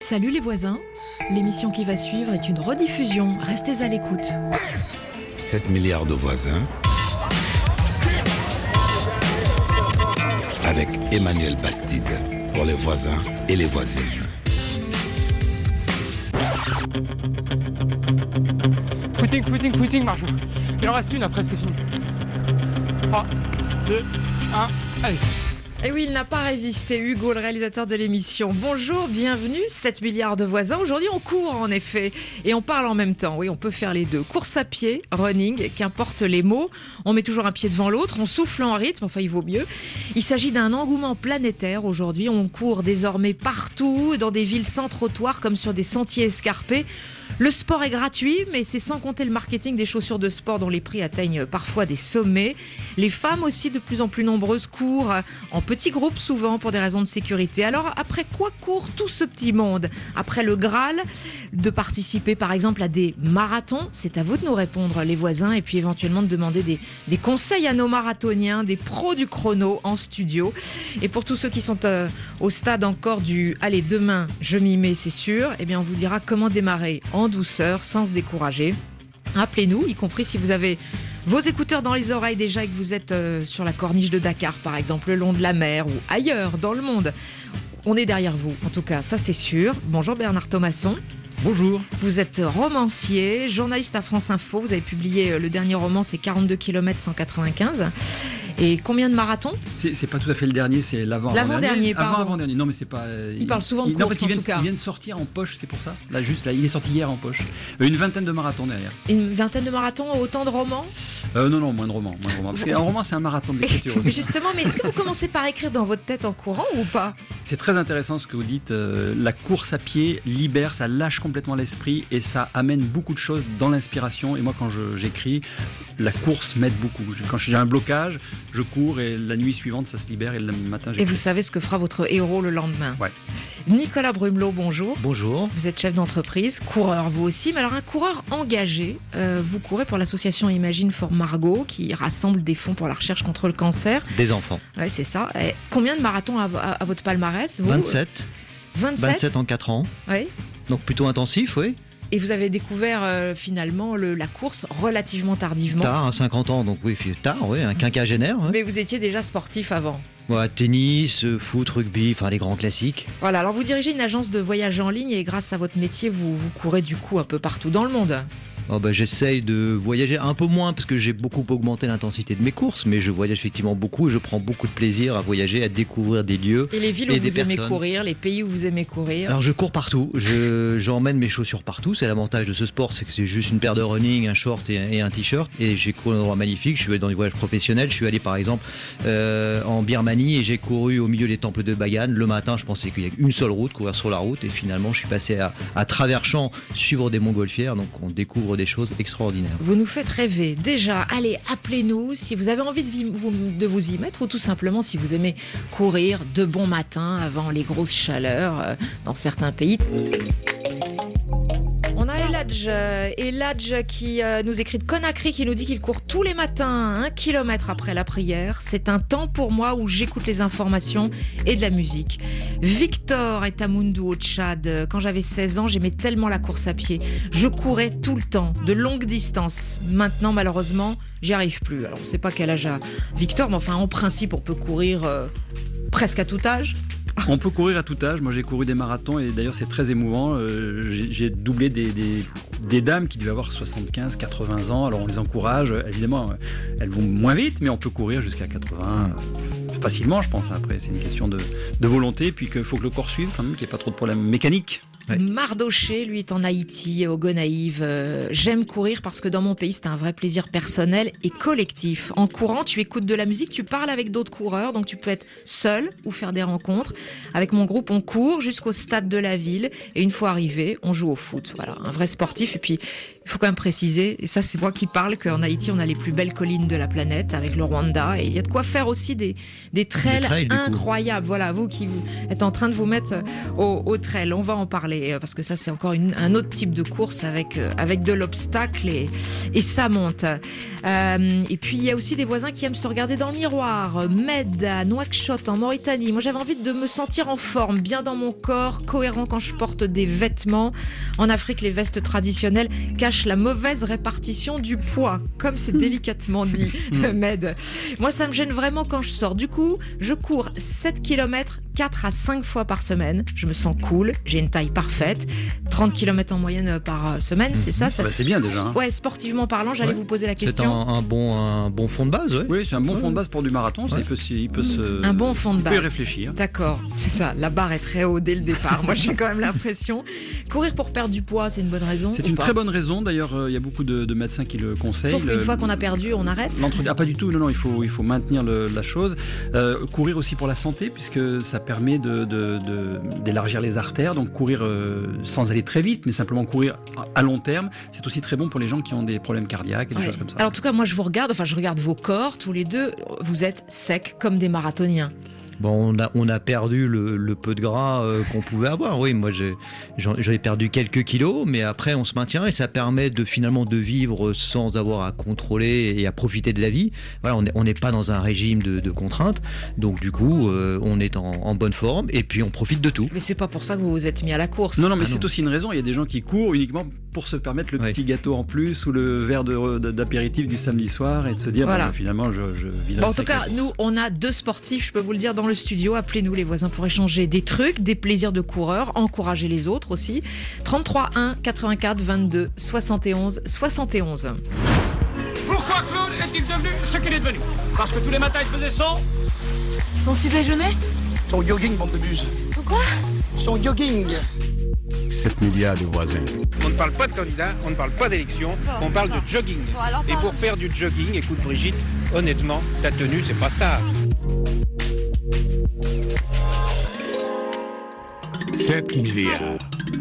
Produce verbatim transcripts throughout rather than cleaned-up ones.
Salut les voisins, l'émission qui va suivre est une rediffusion, restez à l'écoute. sept milliards de voisins avec Emmanuel Bastide pour les voisins et les voisines. Footing, footing, footing, Marjo. Il en reste une, après c'est fini. trois, deux, un, allez. Et oui, il n'a pas résisté, Hugo, le réalisateur de l'émission. Bonjour, bienvenue, sept milliards de voisins. Aujourd'hui, on court en effet, et on parle en même temps. Oui, on peut faire les deux. Course à pied, running, qu'importe les mots. On met toujours un pied devant l'autre, on souffle en rythme, enfin il vaut mieux. Il s'agit d'un engouement planétaire aujourd'hui. On court désormais partout, dans des villes sans trottoir, comme sur des sentiers escarpés. Le sport est gratuit, mais c'est sans compter le marketing des chaussures de sport dont les prix atteignent parfois des sommets. Les femmes aussi, de plus en plus nombreuses, courent en petits groupes souvent pour des raisons de sécurité. Alors, après quoi court tout ce petit monde ? Après le Graal, de participer par exemple à des marathons ? C'est à vous de nous répondre, les voisins, et puis éventuellement de demander des, des conseils à nos marathoniens, des pros du chrono en studio. Et pour tous ceux qui sont euh, au stade encore du « allez, demain, je m'y mets, c'est sûr », eh bien on vous dira comment démarrer en douceur, sans se décourager. Appelez-nous, y compris si vous avez vos écouteurs dans les oreilles déjà et que vous êtes euh, sur la corniche de Dakar, par exemple, le long de la mer ou ailleurs dans le monde. On est derrière vous, en tout cas, ça c'est sûr. Bonjour Bernard Thomasson. Bonjour. Vous êtes romancier, journaliste à France Info. Vous avez publié le dernier roman, c'est quarante-deux kilomètres cent quatre-vingt-quinze. Et combien de marathons ? C'est, c'est pas tout à fait le dernier, c'est l'avant L'avant-dernier, avant pardon. Avant-dernier. Non, mais c'est pas. Euh, il, il parle souvent de il, course, non, parce qu'il en vient, tout cas. Il vient de sortir en poche, c'est pour ça. Là, juste là, il est sorti hier en poche. Euh, une vingtaine de marathons derrière. Une vingtaine de marathons, autant de romans ? euh, Non, non, moins de romans. Moins de romans. Parce qu'un roman, c'est un marathon de l'écriture aussi. Justement, mais est-ce que vous commencez par écrire dans votre tête en courant ou pas ? C'est très intéressant ce que vous dites. Euh, la course à pied libère, ça lâche complètement l'esprit et ça amène beaucoup de choses dans l'inspiration. Et moi, quand je, j'écris, la course m'aide beaucoup. Quand j'ai un blocage, je cours et la nuit suivante, ça se libère et le matin, j'écris. Et vous savez ce que fera votre héros le lendemain. Ouais. Nicolas Brumelot, bonjour. Bonjour. Vous êtes chef d'entreprise, coureur vous aussi, mais alors un coureur engagé. Euh, vous courez pour l'association Imagine for Margot qui rassemble des fonds pour la recherche contre le cancer. Des enfants. Ouais, c'est ça. Et combien de marathons à, à, à votre palmarès vous ? vingt-sept. vingt-sept vingt-sept en quatre ans. Oui. Donc plutôt intensif, oui. Et vous avez découvert euh, finalement le, la course relativement tardivement. Tard, à cinquante ans, donc oui, tard, oui, un quinquagénaire. Oui. Mais vous étiez déjà sportif avant. Ouais, tennis, foot, rugby, enfin les grands classiques. Voilà, alors vous dirigez une agence de voyage en ligne et grâce à votre métier, vous, vous courez du coup un peu partout dans le monde. Oh bah, j'essaye de voyager un peu moins parce que j'ai beaucoup augmenté l'intensité de mes courses, mais je voyage effectivement beaucoup et je prends beaucoup de plaisir à voyager, à découvrir des lieux. Et les villes où et vous des aimez personnes. courir, les pays où vous aimez courir. Alors je cours partout, je, j'emmène mes chaussures partout, c'est l'avantage de ce sport, c'est que c'est juste une paire de running, un short et, et un t-shirt, et j'ai couru dans un endroit magnifique, je suis allé dans des voyages professionnels, je suis allé par exemple euh, en Birmanie et j'ai couru au milieu des temples de Bagan, le matin je pensais qu'il y avait une seule route, courir sur la route, et finalement je suis passé à, à travers champs, suivre des montgolfières, donc on découvre des choses extraordinaires. Vous nous faites rêver. Déjà, allez, appelez-nous si vous avez envie de vous, de vous y mettre ou tout simplement si vous aimez courir de bon matin avant les grosses chaleurs euh, dans certains pays. On a Eladj, euh, Eladj qui euh, nous écrit de Conakry, qui nous dit qu'il court tous les matins un kilomètre après la prière. C'est un temps pour moi où j'écoute les informations et de la musique. Victor est à Moundou au Tchad. Quand j'avais seize ans, j'aimais tellement la course à pied. Je courais tout le temps, de longues distances. Maintenant, malheureusement, j'y arrive plus. Alors, on ne sait pas quel âge a Victor, mais enfin, en principe, on peut courir euh, presque à tout âge. On peut courir à tout âge. Moi, j'ai couru des marathons et d'ailleurs, c'est très émouvant. Euh, j'ai, j'ai doublé des, des, des dames qui devaient avoir soixante-quinze, quatre-vingts ans. Alors, on les encourage. Évidemment, elles vont moins vite, mais on peut courir jusqu'à quatre-vingts facilement, je pense. Après, c'est une question de, de volonté. Puis qu'il faut que le corps suive, quand même, qu'il n'y ait pas trop de problèmes mécaniques. Ouais. Mardoché, lui, est en Haïti, au Gonaïve. Euh, j'aime courir parce que dans mon pays, c'est un vrai plaisir personnel et collectif. En courant, tu écoutes de la musique, tu parles avec d'autres coureurs, donc tu peux être seul ou faire des rencontres. Avec mon groupe, on court jusqu'au stade de la ville et une fois arrivé, on joue au foot. Voilà, un vrai sportif. Et puis, il faut quand même préciser, et ça c'est moi qui parle, qu'en Haïti, on a les plus belles collines de la planète avec le Rwanda et il y a de quoi faire aussi des, des trails, des trails incroyables. Voilà, vous qui vous êtes en train de vous mettre au, au trail, on va en parler. et, euh, parce que ça c'est encore une, un autre type de course avec, euh, avec de l'obstacle et, et ça monte. Euh, et puis il y a aussi des voisins qui aiment se regarder dans le miroir. Med à Nouakchott en Mauritanie. Moi j'avais envie de me sentir en forme, bien dans mon corps, cohérent quand je porte des vêtements. En Afrique, les vestes traditionnelles cachent la mauvaise répartition du poids, comme c'est délicatement dit, Med. Moi ça me gêne vraiment quand je sors. Du coup, je cours sept kilomètres quatre à cinq fois par semaine. Je me sens cool, j'ai une taille parfaite. trente kilomètres en moyenne par semaine, c'est ça, ça... Bah, c'est bien déjà. Hein. Ouais, sportivement parlant, j'allais Ouais. vous poser la C'est question. un, un bon, un bon fond de base, ouais. Oui, c'est un bon fond de base pour du marathon. Ça, Ouais. il peut, se- il peut se. Un bon fond de il peut base. y réfléchir. D'accord, c'est ça. La barre est très haute dès le départ. Moi, j'ai quand même l'impression. Courir pour perdre du poids, c'est une bonne raison. C'est ou une pas très bonne raison. D'ailleurs, euh, il y a beaucoup de, de médecins qui le conseillent. Sauf qu'une Le- fois qu'on a perdu, on arrête. L'entre- Ah, pas du tout, non, non, il faut, il faut maintenir le- la chose. Euh, courir aussi pour la santé, puisque ça permet de, de- de- d'élargir les artères. Donc courir euh, sans aller très vite, mais simplement courir à long terme, c'est aussi très bon pour les gens qui ont des problèmes cardiaques et des Ouais. choses comme ça. Alors en tout cas, moi je vous regarde, enfin je regarde vos corps, tous les deux, vous êtes secs comme des marathoniens. Bon, on a, on a perdu le, le peu de gras euh, qu'on pouvait avoir. Oui, moi j'ai, j'en, j'en ai perdu quelques kilos, mais après on se maintient et ça permet de finalement de vivre sans avoir à contrôler et à profiter de la vie. Voilà, on n'est on n'est pas dans un régime de, de contraintes, donc du coup euh, on est en, en bonne forme et puis on profite de tout. Mais c'est pas pour ça que vous vous êtes mis à la course. Non, non, mais Ah c'est non. aussi une raison. Il y a des gens qui courent uniquement pour se permettre le Ouais. petit gâteau en plus ou le verre de- de- d'apéritif du samedi soir et de se dire, Voilà. bon, finalement, je, je vis Bon, en tout cas, nous, on a deux sportifs, je peux vous le dire, dans le studio. Appelez-nous les voisins pour échanger des trucs, des plaisirs de coureurs, encourager les autres aussi. trente-trois un quatre-vingt-quatre vingt-deux soixante et onze soixante et onze. Pourquoi Claude est-il devenu ce qu'il est devenu? Parce que tous les matins il faisait son... Son petit déjeuner? Son jogging, bande de buse. Son quoi? Son jogging. sept milliards de voisins. On ne parle pas de candidat, on ne parle pas d'élection, on parle de jogging. Et pour faire du jogging, écoute Brigitte, honnêtement, ta tenue, c'est pas ça. sept milliards.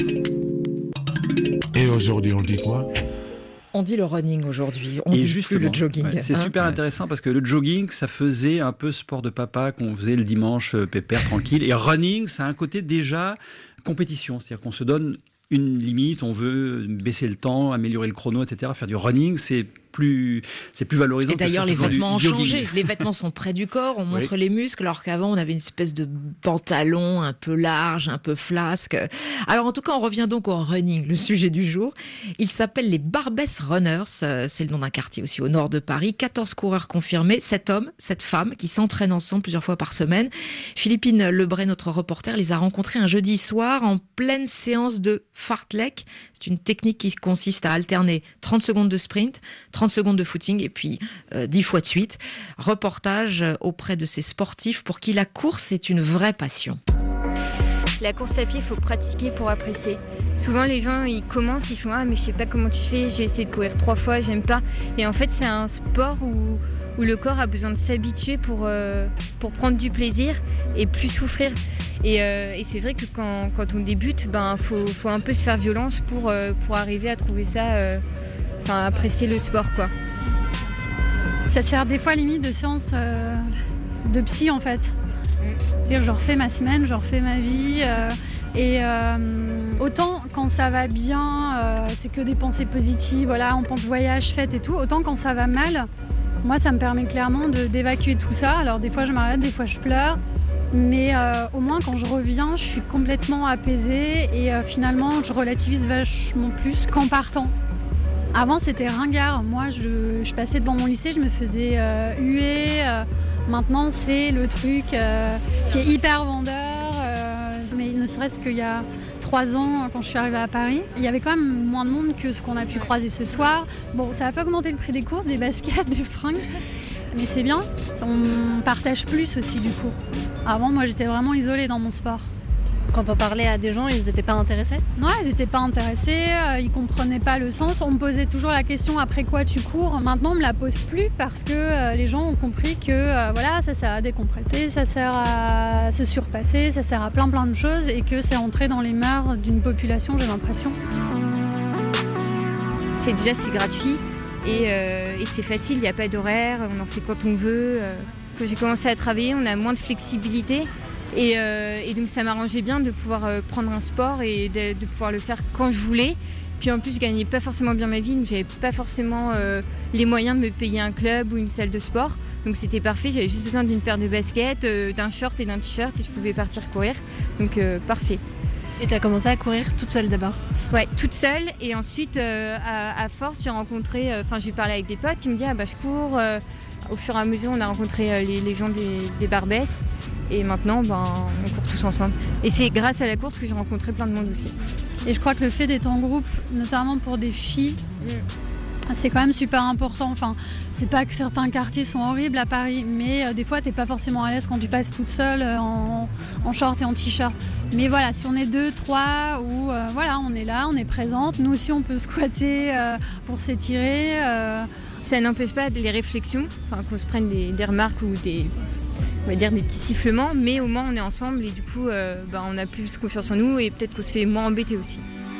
Et aujourd'hui, on dit quoi? On dit le running aujourd'hui, on Et dit justement, plus le jogging. ouais, c'est hein. super intéressant parce que le jogging, ça faisait un peu sport de papa qu'on faisait le dimanche euh, pépère, tranquille. Et running, ça a un côté déjà compétition. C'est-à-dire qu'on se donne une limite, on veut baisser le temps, améliorer le chrono, et cetera. Faire du running, c'est plus, c'est plus valorisant. Et que de d'ailleurs, faire les simplement vêtements ont du jogging. changé. Les vêtements sont près du corps, on montre les muscles, alors qu'avant, on avait une espèce de pantalon un peu large, un peu flasque. Alors, en tout cas, on revient donc au running, le sujet du jour. Il s'appelle les Barbès Runners. euh, C'est le nom d'un quartier aussi au nord de Paris. quatorze coureurs confirmés, sept hommes, sept femmes qui s'entraînent ensemble plusieurs fois par semaine. Philippine Lebray, notre reporter, les a rencontrés un jeudi soir en pleine séance de fartlek. C'est une technique qui consiste à alterner trente secondes de sprint, trente secondes de footing et puis euh, dix fois de suite. Reportage auprès de ces sportifs pour qui la course est une vraie passion. La course à pied, il faut pratiquer pour apprécier. Souvent, les gens, ils commencent, ils font « Ah, mais je sais pas comment tu fais, j'ai essayé de courir trois fois, j'aime pas. » Et en fait, c'est un sport où, où le corps a besoin de s'habituer pour, euh, pour prendre du plaisir et plus souffrir. Et, euh, et c'est vrai que quand, quand on débute, ben, faut, faut un peu se faire violence pour, euh, pour arriver à trouver ça, euh, enfin, apprécier le sport, quoi. Ça sert des fois limite de séance euh, de psy en fait. C'est-à-dire, je refais ma semaine, je refais ma vie. euh, et euh, autant quand ça va bien, euh, c'est que des pensées positives, voilà, on pense voyage, fête et tout. Autant quand ça va mal, moi ça me permet clairement de, d'évacuer tout ça. Alors des fois je m'arrête, des fois je pleure. Mais euh, au moins quand je reviens, je suis complètement apaisée et euh, finalement je relativise vachement plus qu'en partant. Avant c'était ringard, moi je, je passais devant mon lycée, je me faisais euh, huer. Euh, maintenant c'est le truc euh, qui est hyper vendeur. Euh, mais ne serait-ce qu'il y a trois ans, quand je suis arrivée à Paris, il y avait quand même moins de monde que ce qu'on a pu croiser ce soir. Bon, ça a fait augmenter le prix des courses, des baskets, des fringues. Mais c'est bien, on partage plus aussi du coup. Avant, moi j'étais vraiment isolée dans mon sport. Quand on parlait à des gens, ils n'étaient pas intéressés? Non, ils n'étaient pas intéressés, euh, ils comprenaient pas le sens. On me posait toujours la question après quoi tu cours. Maintenant, on me la pose plus parce que euh, les gens ont compris que euh, voilà, ça sert à décompresser, ça sert à se surpasser, ça sert à plein plein de choses et que c'est entré dans les mœurs d'une population, j'ai l'impression. C'est déjà, c'est gratuit et, euh, et c'est facile, il n'y a pas d'horaire, on en fait quand on veut. euh. Quand j'ai commencé à travailler, on a moins de flexibilité. Et, euh, et donc ça m'arrangeait bien de pouvoir euh, prendre un sport et de, de pouvoir le faire quand je voulais. Puis en plus, je gagnais pas forcément bien ma vie, donc j'avais pas forcément euh, les moyens de me payer un club ou une salle de sport. Donc c'était parfait, j'avais juste besoin d'une paire de baskets, euh, d'un short et d'un t-shirt et je pouvais partir courir. Donc euh, parfait. Et tu as commencé à courir toute seule d'abord? Ouais, toute seule. Et ensuite, euh, à, à force, j'ai rencontré, enfin euh, j'ai parlé avec des potes qui me disaient ah bah je cours. Euh, au fur et à mesure, on a rencontré euh, les, les gens des, des Barbès. Et maintenant, ben, on court tous ensemble. Et c'est grâce à la course que j'ai rencontré plein de monde aussi. Et je crois que le fait d'être en groupe, notamment pour des filles, mmh. c'est quand même super important. Enfin, c'est pas que certains quartiers sont horribles à Paris, mais euh, des fois, t'es pas forcément à l'aise quand tu passes toute seule euh, en, en short et en t-shirt. Mais voilà, si on est deux, trois, ou euh, voilà, on est là, on est présente. Nous aussi, on peut squatter euh, pour s'étirer. Euh... Ça n'empêche pas les réflexions, enfin, qu'on se prenne des, des remarques ou des... on va dire des petits sifflements, mais au moins on est ensemble et du coup euh, bah, on a plus confiance en nous et peut-être qu'on se fait moins embêter aussi.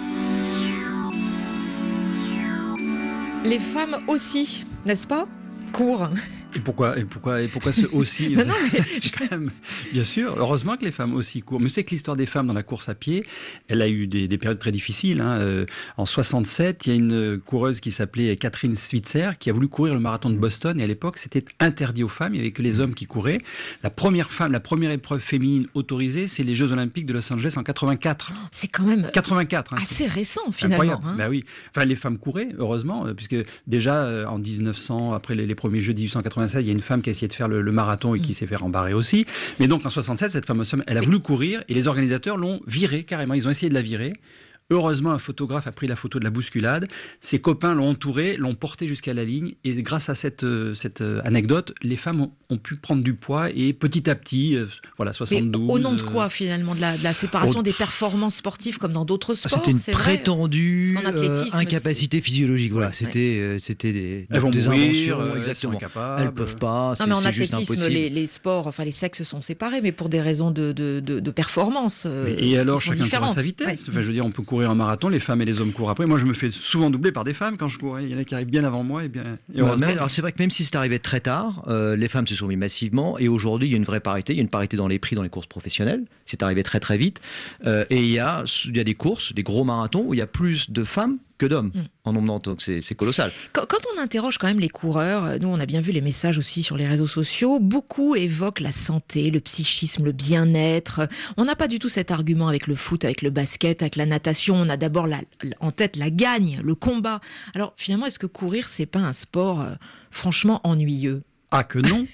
Les femmes aussi, n'est-ce pas, courent. Et pourquoi, et pourquoi, et pourquoi ce aussi non, non, mais... c'est quand même, bien sûr, heureusement que les femmes aussi courent. Mais c'est que l'histoire des femmes dans la course à pied, elle a eu des, des périodes très difficiles. Hein. Euh, en soixante-sept, il y a une coureuse qui s'appelait Catherine Switzer qui a voulu courir le marathon de Boston. Et à l'époque, c'était interdit aux femmes. Il n'y avait que les hommes qui couraient. La première femme, la première épreuve féminine autorisée, c'est les Jeux Olympiques de Los Angeles en quatre-vingt-quatre. C'est quand même quatre-vingt-quatre, hein, assez récent finalement. Hein. Ben oui. Enfin, les femmes couraient, heureusement, puisque déjà en dix-neuf cents, après les, les premiers Jeux dix-huit cent quatre-vingt-seize, il y a une femme qui a essayé de faire le, le marathon et qui mmh. s'est fait rembarrer aussi. Mais donc en soixante-sept, cette fameuse femme, elle a voulu courir et les organisateurs l'ont virée carrément. Ils ont essayé de la virer. Heureusement, un photographe a pris la photo de la bousculade. Ses copains l'ont entouré, l'ont porté jusqu'à la ligne. Et grâce à cette, cette anecdote, les femmes ont, ont pu prendre du poids et petit à petit, euh, voilà, soixante-douze. Mais au nom de quoi finalement? De la, de la séparation au... des performances sportives comme dans d'autres sports? C'était une c'est prétendue euh, incapacité physiologique. Voilà, ouais, c'était, ouais. euh, c'était des, elles vont des mourir, euh, exactement. Elles ne peuvent pas. Non, mais en athlétisme, les, les sports, enfin les sexes sont séparés, mais pour des raisons de, de, de, de performance. Euh, et alors, chacun court à sa vitesse. Ouais. Enfin, je veux dire, on peut courir un marathon, les femmes et les hommes courent après. Moi, je me fais souvent doubler par des femmes quand je cours. Il y en a qui arrivent bien avant moi. Et bien, et ouais, mais, alors, c'est vrai que même si c'est arrivé très tard, euh, les femmes se sont mis massivement. Et aujourd'hui, il y a une vraie parité. Il y a une parité dans les prix dans les courses professionnelles. C'est arrivé très très vite. Euh, et il y, a, il y a des courses, des gros marathons où il y a plus de femmes que d'hommes mmh. en nombre d'entre. Donc c'est, c'est colossal. Quand, quand on interroge quand même les coureurs, nous on a bien vu les messages aussi sur les réseaux sociaux, beaucoup évoquent la santé, le psychisme, le bien-être. On n'a pas du tout cet argument avec le foot, avec le basket, avec la natation. On a d'abord la, en tête la gagne, le combat. Alors finalement, est-ce que courir, c'est pas un sport euh, franchement ennuyeux? Ah que non.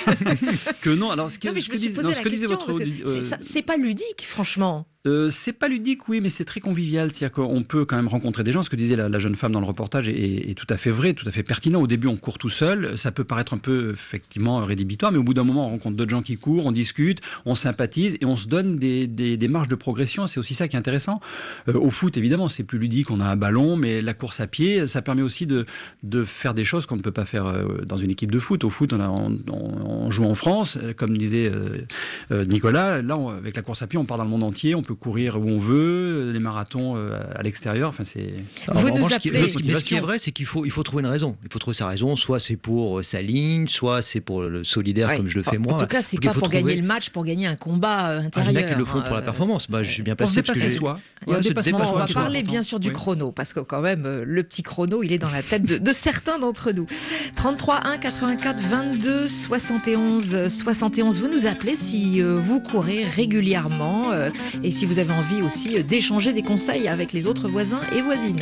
que non. Alors ce que, non, mais ce je que, me suis dis, posé non, la ce que question, disait votre, euh, c'est, ça, c'est pas ludique, franchement. Euh, c'est pas ludique, oui, mais c'est très convivial. C'est-à-dire qu'on peut quand même rencontrer des gens. Ce que disait la, la jeune femme dans le reportage est, est, est tout à fait vrai, tout à fait pertinent. Au début, on court tout seul. Ça peut paraître un peu, effectivement, rédhibitoire, mais au bout d'un moment, on rencontre d'autres gens qui courent, on discute, on sympathise et on se donne des, des, des marges de progression. C'est aussi ça qui est intéressant. Euh, au foot, évidemment, c'est plus ludique. On a un ballon, mais la course à pied, ça permet aussi de, de faire des choses qu'on ne peut pas faire dans une équipe de foot. Au foot, on, a, on, on joue en France, comme disait euh, Nicolas. Là, on, avec la course à pied, on part dans le monde entier. On peut courir où on veut. Les marathons à l'extérieur, enfin c'est. Vous nous appelez. Mais ce qui est vrai, c'est qu'il faut, il faut trouver une raison. Il faut trouver sa raison. Soit c'est pour sa ligne, soit c'est pour le solidaire, ouais. comme je le fais en, moi. En tout cas, c'est Donc, pas pour trouver... gagner le match, pour gagner un combat intérieur. Ah, il y en a qui le font pour la performance. Bah, je suis bien placé. Pour se dépasser soi. Ouais, dépassement, on va parler bien sûr du oui. chrono, parce que quand même, le petit chrono, il est dans la tête de, de certains d'entre nous. trente-trois un quatre-vingt-quatre vingt-deux soixante et onze soixante et onze. Vous nous appelez si euh, vous courez régulièrement euh, et si vous avez envie aussi euh, d'échanger des conseils avec les autres voisins et voisines.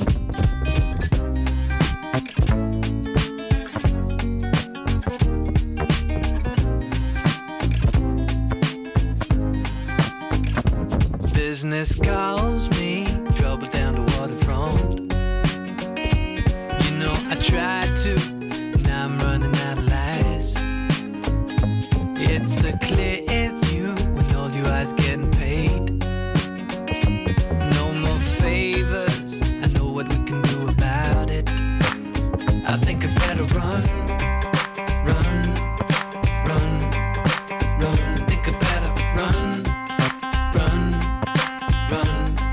Business calls me, trouble down the waterfront. You know I tried to, now I'm running out of lies. It's a clear view with all your eyes getting paid. No more favors, I know what we can do about it. I think I better run, run, run, run. Think I better run, run, run.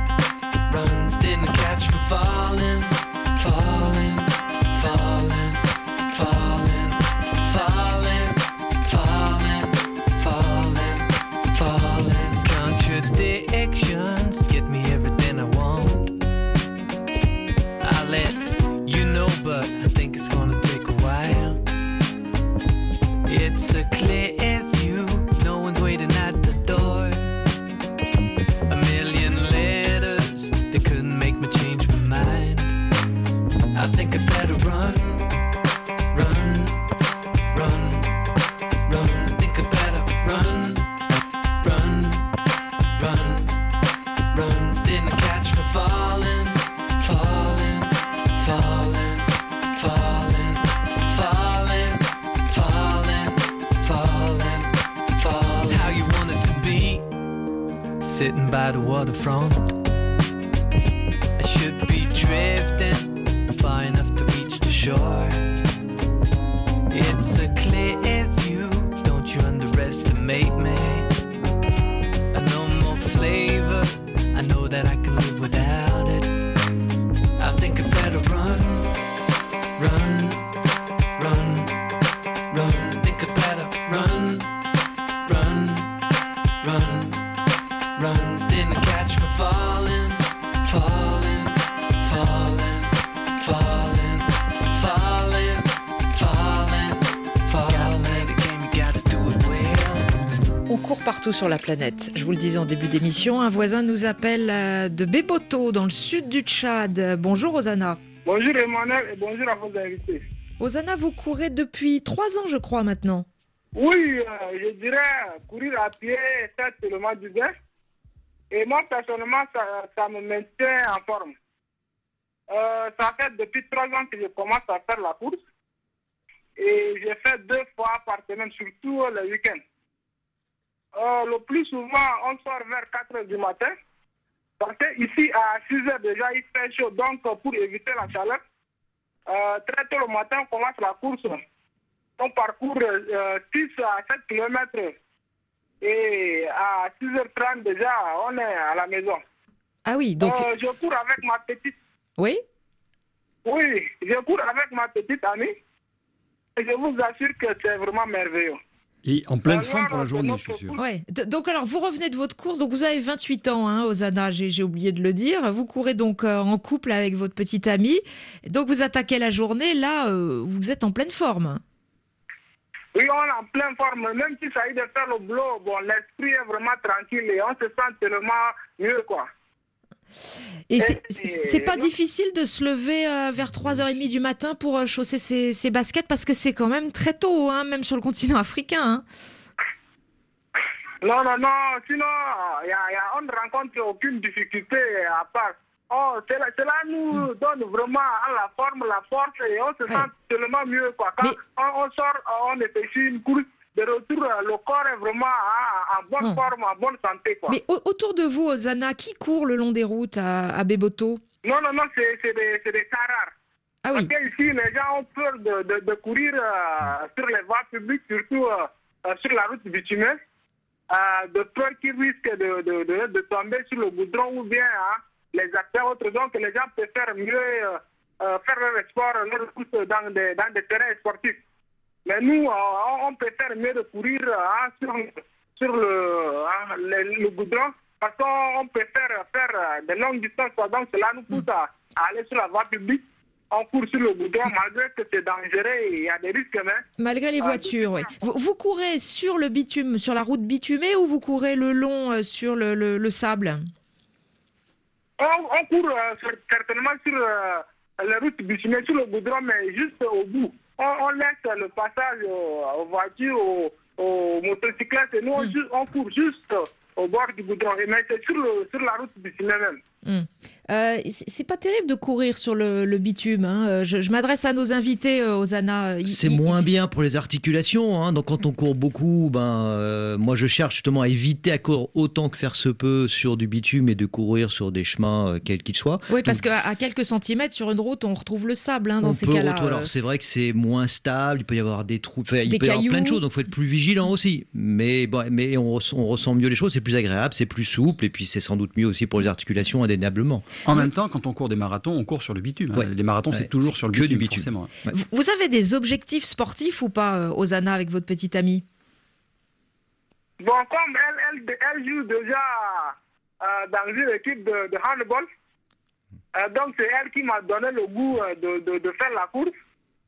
I think I better run, run, run, run. Think I better run, run, run, run. Didn't catch me falling, falling, falling, falling, falling, falling, falling, falling. How you want it to be? Sitting by the waterfront. I should be drifting far enough to reach the shore. It's a clear view, don't you underestimate me. I know more flavor, I know that I can live without it. I think I better run, run, run, run. Think I better run, run, run, run. Didn't catch me falling, falling, falling, falling, falling, falling, falling. The game, you gotta do it well. On court partout sur la planète. Je vous le disais en début d'émission, un voisin nous appelle euh, de Beboto, dans le sud du Tchad. Bonjour Ozana. Bonjour Emmanuel et bonjour à vos invités. Ozana, vous courez depuis trois ans, je crois, maintenant. Oui, euh, je dirais courir à pied, c'est tellement du bien. Et moi, personnellement, ça, ça me maintient en forme. Euh, ça fait depuis trois ans que je commence à faire la course. Et je fais deux fois par semaine, surtout le week-end. Euh, le plus souvent, on sort vers quatre heures du matin. Parce qu'ici, à six heures déjà, il fait chaud. Donc, pour éviter la chaleur, euh, très tôt le matin, on commence la course. On parcourt euh, six à sept kilomètres. Et à six heures trente déjà, on est à la maison. Ah oui, donc... Euh, je cours avec ma petite... Oui Oui, je cours avec ma petite amie. Et je vous assure que c'est vraiment merveilleux. Et en pleine Alors, forme pour la de journée, notre je suis sûr. Ouais. D- Donc alors, vous revenez de votre course, donc vous avez vingt-huit ans, hein, Ozana, j'ai, j'ai oublié de le dire. Vous courez donc euh, en couple avec votre petite amie. Donc vous attaquez la journée, là, euh, vous êtes en pleine forme. Oui, on est en pleine forme. Même si ça a eu de faire le boulot, bon, l'esprit est vraiment tranquille et on se sent tellement mieux, quoi. Et c'est, c'est, c'est pas difficile de se lever euh, vers trois heures trente du matin pour euh, chausser ses, ses baskets, parce que c'est quand même très tôt, hein, même sur le continent africain. Hein. Non, non, non. Sinon, y a, y a, on ne rencontre aucune difficulté à part. Oh, cela, cela nous donne vraiment la forme, la force et on se sent ouais. tellement mieux, quoi. Quand Mais... on, on sort, on effectue une course. De retour, le corps est vraiment en, en bonne hum. forme, en bonne santé, quoi. Mais au, autour de vous, Ozana, qui court le long des routes à, à Beboto? Non, non, non, c'est, c'est des, c'est des carrars. Ah oui. Parce qu'ici, les gens ont peur de, de, de courir euh, sur les voies publiques, surtout euh, sur la route bitumeuse, euh, de peur qu'ils risquent de, de, de, de tomber sur le goudron ou bien hein, les acteurs autres. Donc, les gens préfèrent mieux euh, euh, faire leur sport, leur course dans des, dans des terrains sportifs. Mais nous, on préfère mieux de courir hein, sur, sur le, hein, le, le goudron parce qu'on préfère faire de longues distances. Donc cela nous pousse à, à aller sur la voie publique. On court sur le goudron malgré que c'est dangereux et il y a des risques. Mais, malgré les voitures, oui. Vous, vous courez sur le bitume, sur la route bitumée ou vous courez le long euh, sur le, le, le sable? On, on court euh, sur, certainement sur euh, la route bitumée, sur le goudron, mais juste au bout. On, on laisse le passage aux, aux voitures, aux, aux motocyclettes et nous on, mm. ju- on court juste au bord du goudron. Mais c'est sur, le, sur la route bitumée même. Mm. Euh, c'est pas terrible de courir sur le, le bitume. Hein. Je, je m'adresse à nos invités, euh, Ozana. Il, c'est il, moins il... bien pour les articulations. Hein. Donc quand on court beaucoup, ben, euh, moi je cherche justement à éviter à courir autant que faire se peut sur du bitume et de courir sur des chemins euh, quels qu'ils soient. Oui, Donc, parce qu'à quelques centimètres sur une route, on retrouve le sable hein, dans on ces peut cas-là. Retrouver, alors c'est vrai que c'est moins stable, il peut y avoir des trous, enfin, il des peut y cailloux. avoir plein de choses, donc il faut être plus vigilant aussi. Mais, bon, mais on, ressent, on ressent mieux les choses, c'est plus agréable, c'est plus souple et puis c'est sans doute mieux aussi pour les articulations indéniablement. En même temps, quand on court des marathons, on court sur le bitume. Ouais. Hein. Les marathons, ouais. c'est toujours sur le que bitume, du bitume. forcément. Ouais. Vous, vous avez des objectifs sportifs ou pas, Ozana, avec votre petite amie? Bon, comme elle, elle, elle joue déjà euh, dans une équipe de, de handball, euh, donc c'est elle qui m'a donné le goût euh, de, de, de faire la course.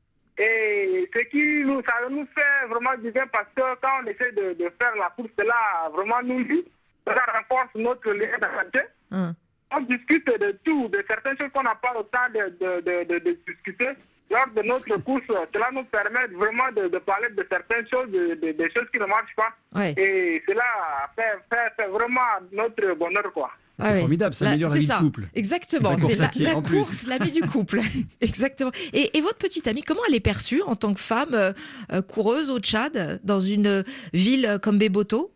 Et ce qui nous, ça nous fait vraiment du bien parce que quand on essaie de, de faire la course, là, vraiment nous, ça renforce notre lien d'amitié. Hum. on discute de tout, de certaines choses qu'on n'a pas le temps de, de, de, de, de discuter. Lors de notre course, cela nous permet vraiment de, de parler de certaines choses, de, de, de choses qui ne marchent pas. Ouais. Et cela fait, fait, fait vraiment notre bonheur, quoi. C'est Ah oui. formidable, ça La- améliore la c'est vie ça. de couple. Exactement, La course c'est à la, pied, la en plus. course, la vie du couple. Exactement. Et, et votre petite amie, comment elle est perçue en tant que femme euh, euh, coureuse au Tchad, dans une ville comme Beboto?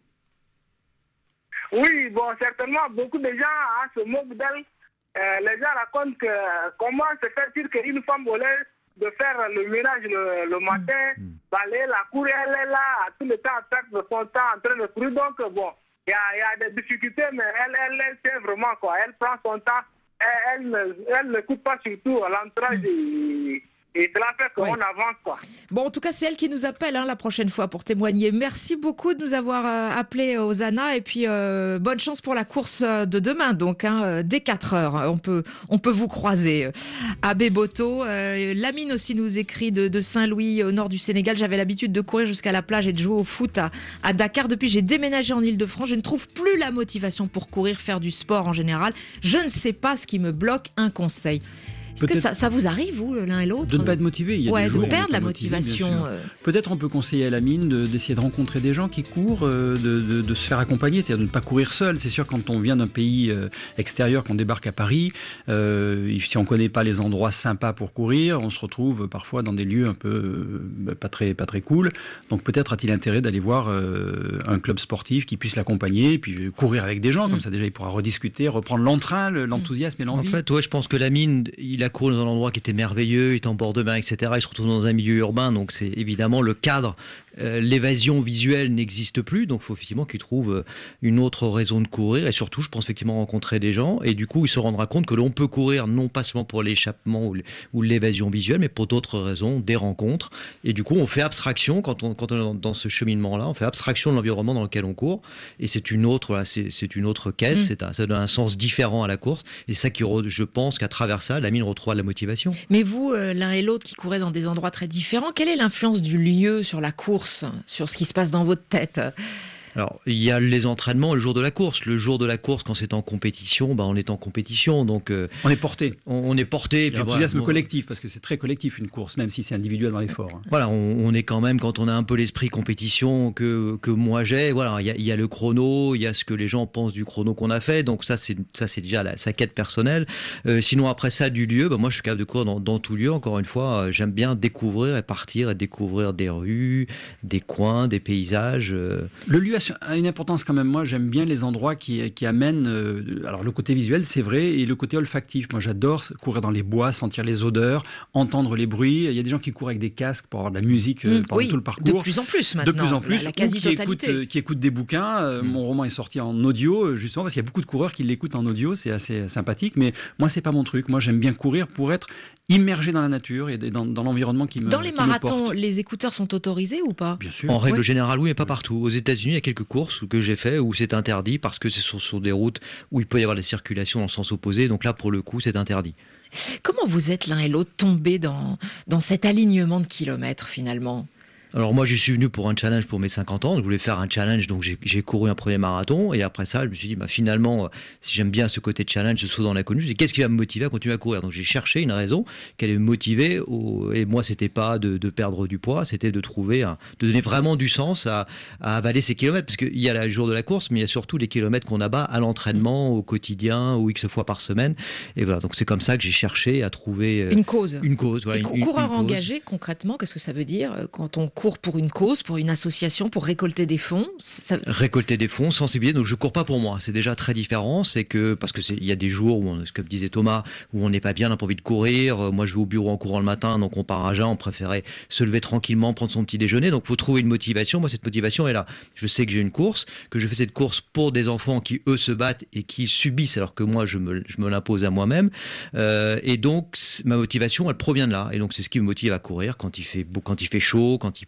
Oui, bon, certainement, beaucoup de gens hein, se moquent d'elle. Euh, les gens racontent que comment se fait-il qu'une femme au lieu de faire le ménage le, le matin, balayer la cour, elle est là, tout le temps, en train de son temps, en train de courir. Donc, bon, il y a, il y a des difficultés, mais elle, elle, elle sait vraiment, quoi. Elle prend son temps, elle, elle, ne- elle n'écoute pas surtout l'entourage et, et cela fait qu'on Ouais. avance, quoi. Bon, en tout cas, c'est elle qui nous appelle hein, la prochaine fois pour témoigner. Merci beaucoup de nous avoir euh, appelés, Osana, et puis euh, bonne chance pour la course euh, de demain, donc hein, euh, dès quatre heures. On peut, on peut vous croiser euh, à Beboto. Euh, Lamine aussi nous écrit de, de Saint-Louis, au nord du Sénégal. J'avais l'habitude de courir jusqu'à la plage et de jouer au foot à, à Dakar. Depuis, j'ai déménagé en Ile-de-France. Je ne trouve plus la motivation pour courir, faire du sport en général. Je ne sais pas ce qui me bloque. Un conseil. Est-ce que Peut-être- ça, ça vous arrive, vous, l'un et l'autre De ne pas être motivé. Il y a Ouais, des de jours où on perdre est la pas motivé, bien motivation. sûr. euh. Peut-être on peut conseiller à la mine de- d'essayer de rencontrer des gens qui courent, euh, de, de- de se faire accompagner, c'est-à-dire de ne pas courir seul. C'est sûr, quand on vient d'un pays euh, extérieur, qu'on débarque à Paris, euh, si on ne connaît pas les endroits sympas pour courir, on se retrouve parfois dans des lieux un peu euh, pas très, pas très cool. Donc peut-être a-t-il intérêt d'aller voir euh, un club sportif qui puisse l'accompagner, et puis courir avec des gens, Mm. comme ça déjà il pourra rediscuter, reprendre l'entrain, le- l'enthousiasme et En l'envie. fait, ouais, je pense que Lamine, il a couru dans un endroit qui était merveilleux, il était en bord de mer, et cetera. Il se retrouve dans un milieu urbain, donc c'est évidemment le cadre. Euh, l'évasion visuelle n'existe plus, donc il faut effectivement qu'il trouve euh, une autre raison de courir, et surtout, je pense effectivement rencontrer des gens, et du coup, il se rendra compte que l'on peut courir non pas seulement pour l'échappement ou l- ou l'évasion visuelle, mais pour d'autres raisons, des rencontres, et du coup, on fait abstraction, quand on, quand on est dans, dans ce cheminement-là, on fait abstraction de l'environnement dans lequel on court, et c'est une autre, voilà, c'est, c'est une autre quête, Mm. c'est un- ça donne un sens différent à la course, et c'est ça qui, re- je pense qu'à travers ça, Lamine retrouvera de la motivation. Mais vous, euh, l'un et l'autre qui courez dans des endroits très différents, quelle est l'influence du lieu sur la course, sur ce qui se passe dans votre tête? Alors, il y a les entraînements le jour de la course. Le jour de la course, quand c'est en compétition, bah, on est en compétition, donc euh, On est porté. on, on est porté. Il y puis a voilà, l'enthousiasme bon, collectif, parce que c'est très collectif une course, même si c'est individuel dans l'effort. hein. Voilà, on, on est quand même, quand on a un peu l'esprit compétition que, que moi j'ai, voilà, il y a, il y a le chrono, il y a ce que les gens pensent du chrono qu'on a fait, donc ça c'est, ça, c'est déjà la, sa quête personnelle. Euh, sinon, après ça, du lieu, bah, moi je suis capable de courir dans, dans tout lieu, encore une fois, euh, j'aime bien découvrir et partir et découvrir des rues, des coins, des paysages. euh. Le lieu a su- a une importance quand même. Moi, j'aime bien les endroits qui, qui amènent. euh, alors, le côté visuel, c'est vrai, et le côté olfactif. Moi, j'adore courir dans les bois, sentir les odeurs, entendre les bruits. Il y a des gens qui courent avec des casques pour avoir de la musique euh, Mmh, pendant oui, tout le de parcours. plus en plus De maintenant, plus en la- plus, la ou qui écoutent, quasi-totalité. euh, qui écoutent des bouquins. Euh, Mon roman est sorti en audio, euh, justement, parce qu'il y a beaucoup de coureurs qui l'écoutent en audio. C'est assez sympathique. Mais moi, c'est pas mon truc. Moi, j'aime bien courir pour être immergé dans la nature et dans, dans l'environnement qui me Dans les qui me marathons, porte. les écouteurs sont autorisés ou pas? Bien sûr. En règle Oui. générale, oui, mais pas partout. Aux États-Unis, il y a quelques courses que j'ai fait où c'est interdit parce que c'est sur, sur des routes où il peut y avoir la circulation dans le sens opposé. Donc là, pour le coup, c'est interdit. Comment vous êtes l'un et l'autre tombés dans, dans cet alignement de kilomètres finalement? Alors moi, je suis venu pour un challenge pour mes cinquante ans. Je voulais faire un challenge, donc j'ai, j'ai couru un premier marathon. Et après ça, je me suis dit, bah, finalement, euh, si j'aime bien ce côté de challenge, ce saut dans l'inconnu, je me suis dit, qu'est-ce qui va me motiver à continuer à courir? Donc j'ai cherché une raison qui allait me motiver. Au... Et moi, c'était pas de, de perdre du poids, c'était de trouver, un... de donner vraiment du sens à, à avaler ces kilomètres. Parce qu'il y a le jour de la course, mais il y a surtout les kilomètres qu'on abat à l'entraînement, au quotidien, ou X fois par semaine. Et voilà, donc c'est comme ça que j'ai cherché à trouver euh, Une cause. Une cause, voilà, Et une- cou- une- coureur une cause. engagé, concrètement, qu'est-ce que ça veut dire euh, quand on court pour une cause, pour une association, pour récolter des fonds? Ça- Récolter des fonds, sensibiliser. Donc je cours pas pour moi. C'est déjà très différent. C'est que parce que c'est, il y a des jours où, on, comme disait Thomas, où on n'est pas bien, on n'a pas envie de courir. Euh, Moi, je vais au bureau en courant le matin, donc on part à jeun. On préférait se lever tranquillement, prendre son petit déjeuner. Donc faut trouver une motivation. Moi, cette motivation est là. Je sais que j'ai une course, que je fais cette course pour des enfants qui eux se battent et qui subissent, alors que moi, je me, je me l'impose à moi-même. Euh, et donc c- ma motivation, elle provient de là. Et donc c'est ce qui me motive à courir quand il fait beau, quand il fait chaud, quand il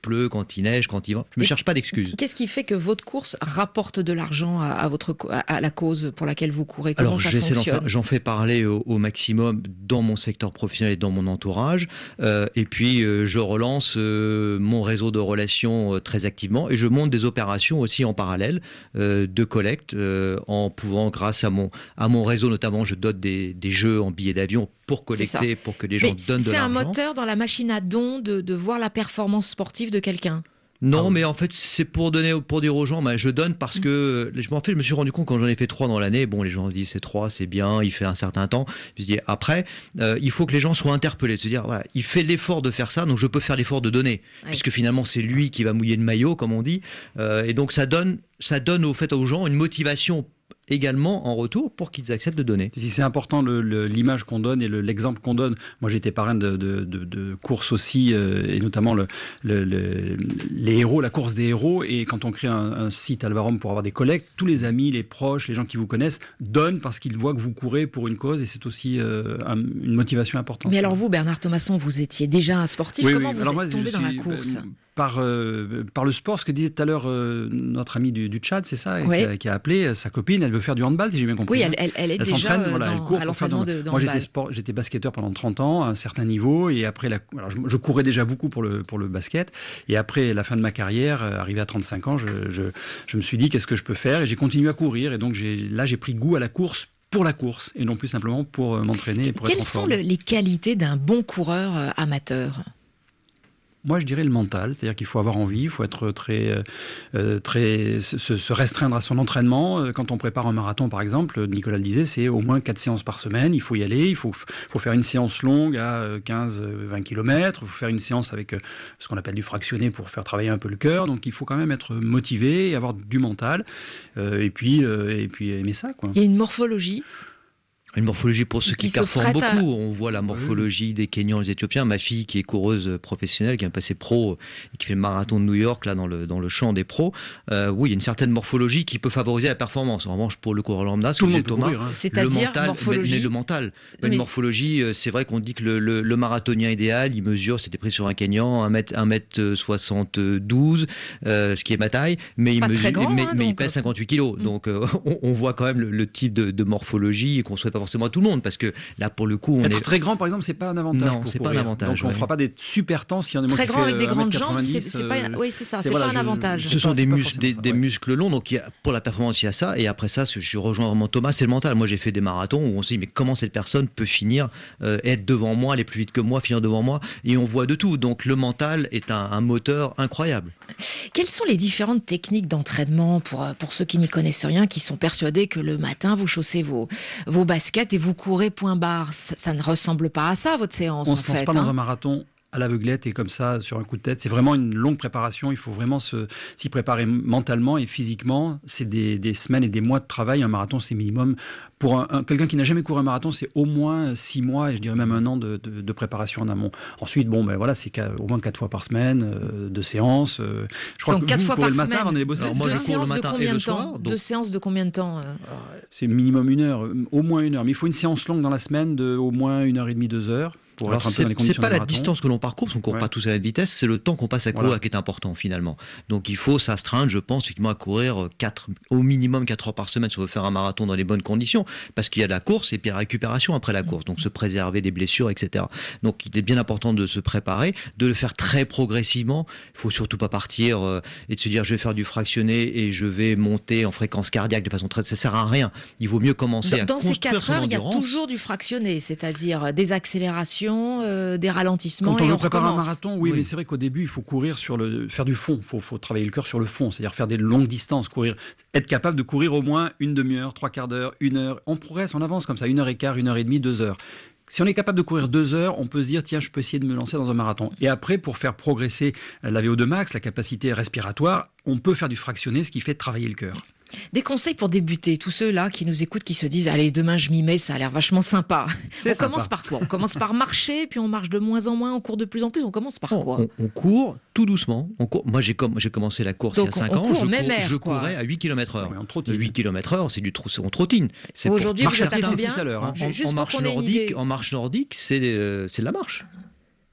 pleut, quand il neige, quand il vent. Je me Et cherche pas d'excuses. Qu'est-ce qui fait que votre course rapporte de l'argent à, à, votre, co- à, à la cause pour laquelle vous courez? Comment Alors, ça j'essaie d'en fonctionne? faire- j'en fais parler au, au maximum dans mon secteur professionnel et dans mon entourage. Euh, et puis, euh, je relance euh, mon réseau de relations euh, très activement. Et je monte des opérations aussi en parallèle euh, de collecte euh, en pouvant, grâce à mon, à mon réseau notamment, je dote des, des jeux en billets d'avion pour collecter, ça. pour que les gens Mais donnent de c'est un l'argent. moteur dans la machine à dons de, de voir la performance sportive de quelqu'un. Non, mais en fait, c'est pour donner, pour dire aux gens, ben, je donne parce que, je m'en fais, je me suis rendu compte quand j'en ai fait trois dans l'année, bon, les gens se disent c'est trois, c'est bien, il fait un certain temps. Je me dis, après, euh, il faut que les gens soient interpellés, se dire, voilà, il fait l'effort de faire ça, donc je peux faire l'effort de donner, Ouais. puisque finalement, c'est lui qui va mouiller le maillot, comme on dit. Euh, et donc, ça donne, ça donne au fait aux gens une motivation également en retour pour qu'ils acceptent de donner. Si c'est important le- le- l'image qu'on donne et le- l'exemple qu'on donne. Moi j'ai été parrain de, de, de, de courses aussi euh, et notamment le, le, le- les héros, la course des héros, et quand on crée un, un site Alvarom pour avoir des collectes, tous les amis, les proches, les gens qui vous connaissent donnent parce qu'ils voient que vous courez pour une cause et c'est aussi euh, un- une motivation importante. Mais alors vous, Bernard Thomasson, vous étiez déjà un sportif. Oui, Comment oui. vous Alors êtes moi, je tombé dans la suis, course? euh, par, euh, par le sport, ce que disait tout à l'heure euh, notre ami du, du Tchad, c'est ça, Ouais. qui, a, qui a appelé euh, sa copine, elle veut faire du handball, si j'ai bien compris. Oui, hein. elle, elle, elle est déjà s'entraîne, euh, voilà, elle dans- court à pour faire du l'entraînement handball. de, de Moi, j'étais, handball. sport, j'étais basketteur pendant trente ans, à un certain niveau, et après, la, alors, je, je courais déjà beaucoup pour le, pour le basket, et après la fin de ma carrière, euh, arrivé à trente-cinq ans, je, je, je me suis dit, qu'est-ce que je peux faire? Et j'ai continué à courir, et donc j'ai, là, j'ai pris goût à la course pour la course, et non plus simplement pour euh, m'entraîner et pour Quelles être en sont forme. le- les qualités d'un bon coureur euh, amateur? Moi, je dirais le mental, c'est-à-dire qu'il faut avoir envie, il faut être très, euh, très, se, se restreindre à son entraînement. Euh, Quand on prépare un marathon, par exemple, Nicolas le disait, c'est au moins quatre séances par semaine. Il faut y aller, il faut, faut faire une séance longue à quinze à vingt kilomètres. Il faut faire une séance avec euh, ce qu'on appelle du fractionné pour faire travailler un peu le cœur. Donc, il faut quand même être motivé et avoir du mental. Euh, et puis, euh, et puis aimer ça, quoi. Il y a une morphologie. Une morphologie pour ceux Qui qui, se performent prête à- beaucoup. On voit la morphologie des Kenyans, les Éthiopiens. Ma fille, qui est coureuse professionnelle, qui est passée pro et qui fait le marathon de New York, là, dans le, dans le champ des pros, euh, oui, il y a une certaine morphologie qui peut favoriser la performance. En revanche, pour le coureur lambda, ce Tout que le disait monde peut Thomas, courir, hein. C'est-à-dire le mental, morphologie. mais, mais le mental. Mais- Une morphologie, euh, c'est vrai qu'on dit que le, le, le marathonien idéal, il mesure, c'était pris sur un Kenyan, un mètre, un mètre soixante-douze, euh, ce qui est ma taille, mais il Pas mesure, très grand, mais, hein, mais il donc. pèse cinquante-huit kilos. Mm. Donc, euh, on, on voit quand même le, le type de, de morphologie qu'on souhaite pas forcément à tout le monde, parce que là, pour le coup, on Être est très grand, par exemple, c'est pas un avantage. Non, pour c'est pas un courir. avantage, Donc, on ouais. fera pas des super temps s'il y en a Très qui grand fait, avec des euh, grandes jambes, c'est, 1m quatre-vingt-dix, c'est pas, euh, oui, c'est ça, c'est, voilà, pas un je- avantage. Ce C'est sont pas- des, c'est pas mus- forcément des, ça, des ouais. muscles longs, donc il y a- pour la performance, il y a ça. Et après ça, je rejoins vraiment Thomas, c'est le mental. Moi, j'ai fait des marathons où on se dit, mais comment cette personne peut finir, euh, être devant moi, aller plus vite que moi, finir devant moi? Et on voit de tout. Donc le mental est un, un moteur incroyable. Quelles sont les différentes techniques d'entraînement pour, euh, pour ceux qui n'y connaissent rien, qui sont persuadés que le matin, vous chaussez vos, vos baskets et vous courez point barre? Ça, ça ne ressemble pas à ça, votre séance, On en ne se lance fait. pas dans hein. un marathon à l'aveuglette et comme ça sur un coup de tête. C'est vraiment une longue préparation. Il faut vraiment se, s'y préparer mentalement et physiquement. C'est des, des semaines et des mois de travail. Un marathon, c'est minimum. Pour un, un- quelqu'un qui n'a jamais couru un marathon, c'est au moins six mois et je dirais même un an de, de- de préparation en amont. Ensuite, bon, ben voilà, c'est qu'à- au moins quatre fois par semaine euh, de séances. euh, je crois Donc que quatre vous, fois vous courez par le matin semaine. avant d'aller bosser. Alors, c'est moi, Deux je ça cours le séances de matin et combien le de temps? soir, donc- Deux séances de combien de temps euh C'est minimum une heure, euh, au moins une heure. Mais il faut une séance longue dans la semaine de au moins une heure et demie, deux heures. Pour Alors, être un peu c'est dans les c'est conditions pas du la marathon. distance que l'on parcourt, parce qu'on court Ouais. pas tous à la même vitesse, c'est le temps qu'on passe à courir Voilà. qui est important finalement. Donc il faut s'astreindre, je pense, effectivement, à courir quatre, au minimum quatre heures par semaine si on veut faire un marathon dans les bonnes conditions, parce qu'il y a la course et puis la récupération après la course, donc se préserver des blessures, et cetera. Donc il est bien important de se préparer, de le faire très progressivement. Il faut surtout pas partir euh, et de se dire je vais faire du fractionné et je vais monter en fréquence cardiaque de façon très... Ça sert à rien. Il vaut mieux commencer Dans, à dans ces construire quatre son heures, il y a endurance. toujours du fractionné, c'est-à-dire des accélérations, euh, des ralentissements Quand on et veut on préparer un recommence. marathon, oui, Oui. mais c'est vrai qu'au début, il faut courir sur le, faire du fond. Il faut, faut travailler le cœur sur le fond, c'est-à-dire faire des longues distances, courir, être capable de courir au moins une demi-heure, trois quarts d'heure, une heure. On progresse, on avance comme ça, une heure et quart, une heure et demie, deux heures. Si on est capable de courir deux heures, on peut se dire tiens, je peux essayer de me lancer dans un marathon. Et après, pour faire progresser la V O deux max, la capacité respiratoire, on peut faire du fractionné, ce qui fait travailler le cœur. Des conseils pour débuter, tous ceux-là qui nous écoutent, qui se disent allez, demain je m'y mets, ça a l'air vachement sympa. C'est On sympa. commence par quoi? On commence par marcher, puis on marche de moins en moins, on court de plus en plus. On commence par Non, quoi? on, on court tout doucement. On court. Moi, j'ai, com- j'ai commencé la course Donc, il y a cinq on ans. court je même cours- air, je quoi. courais à huit kilomètres heure. Ouais, on trottine. huit kilomètres heure, c'est du trou, on trottine. C'est pour- Aujourd'hui, Marche vous à êtes pied, à c'est combien? six à l'heure. hein. en, Juste en pour marche qu'on ait une nordique, idée. en marche nordique, c'est, euh, c'est de la marche.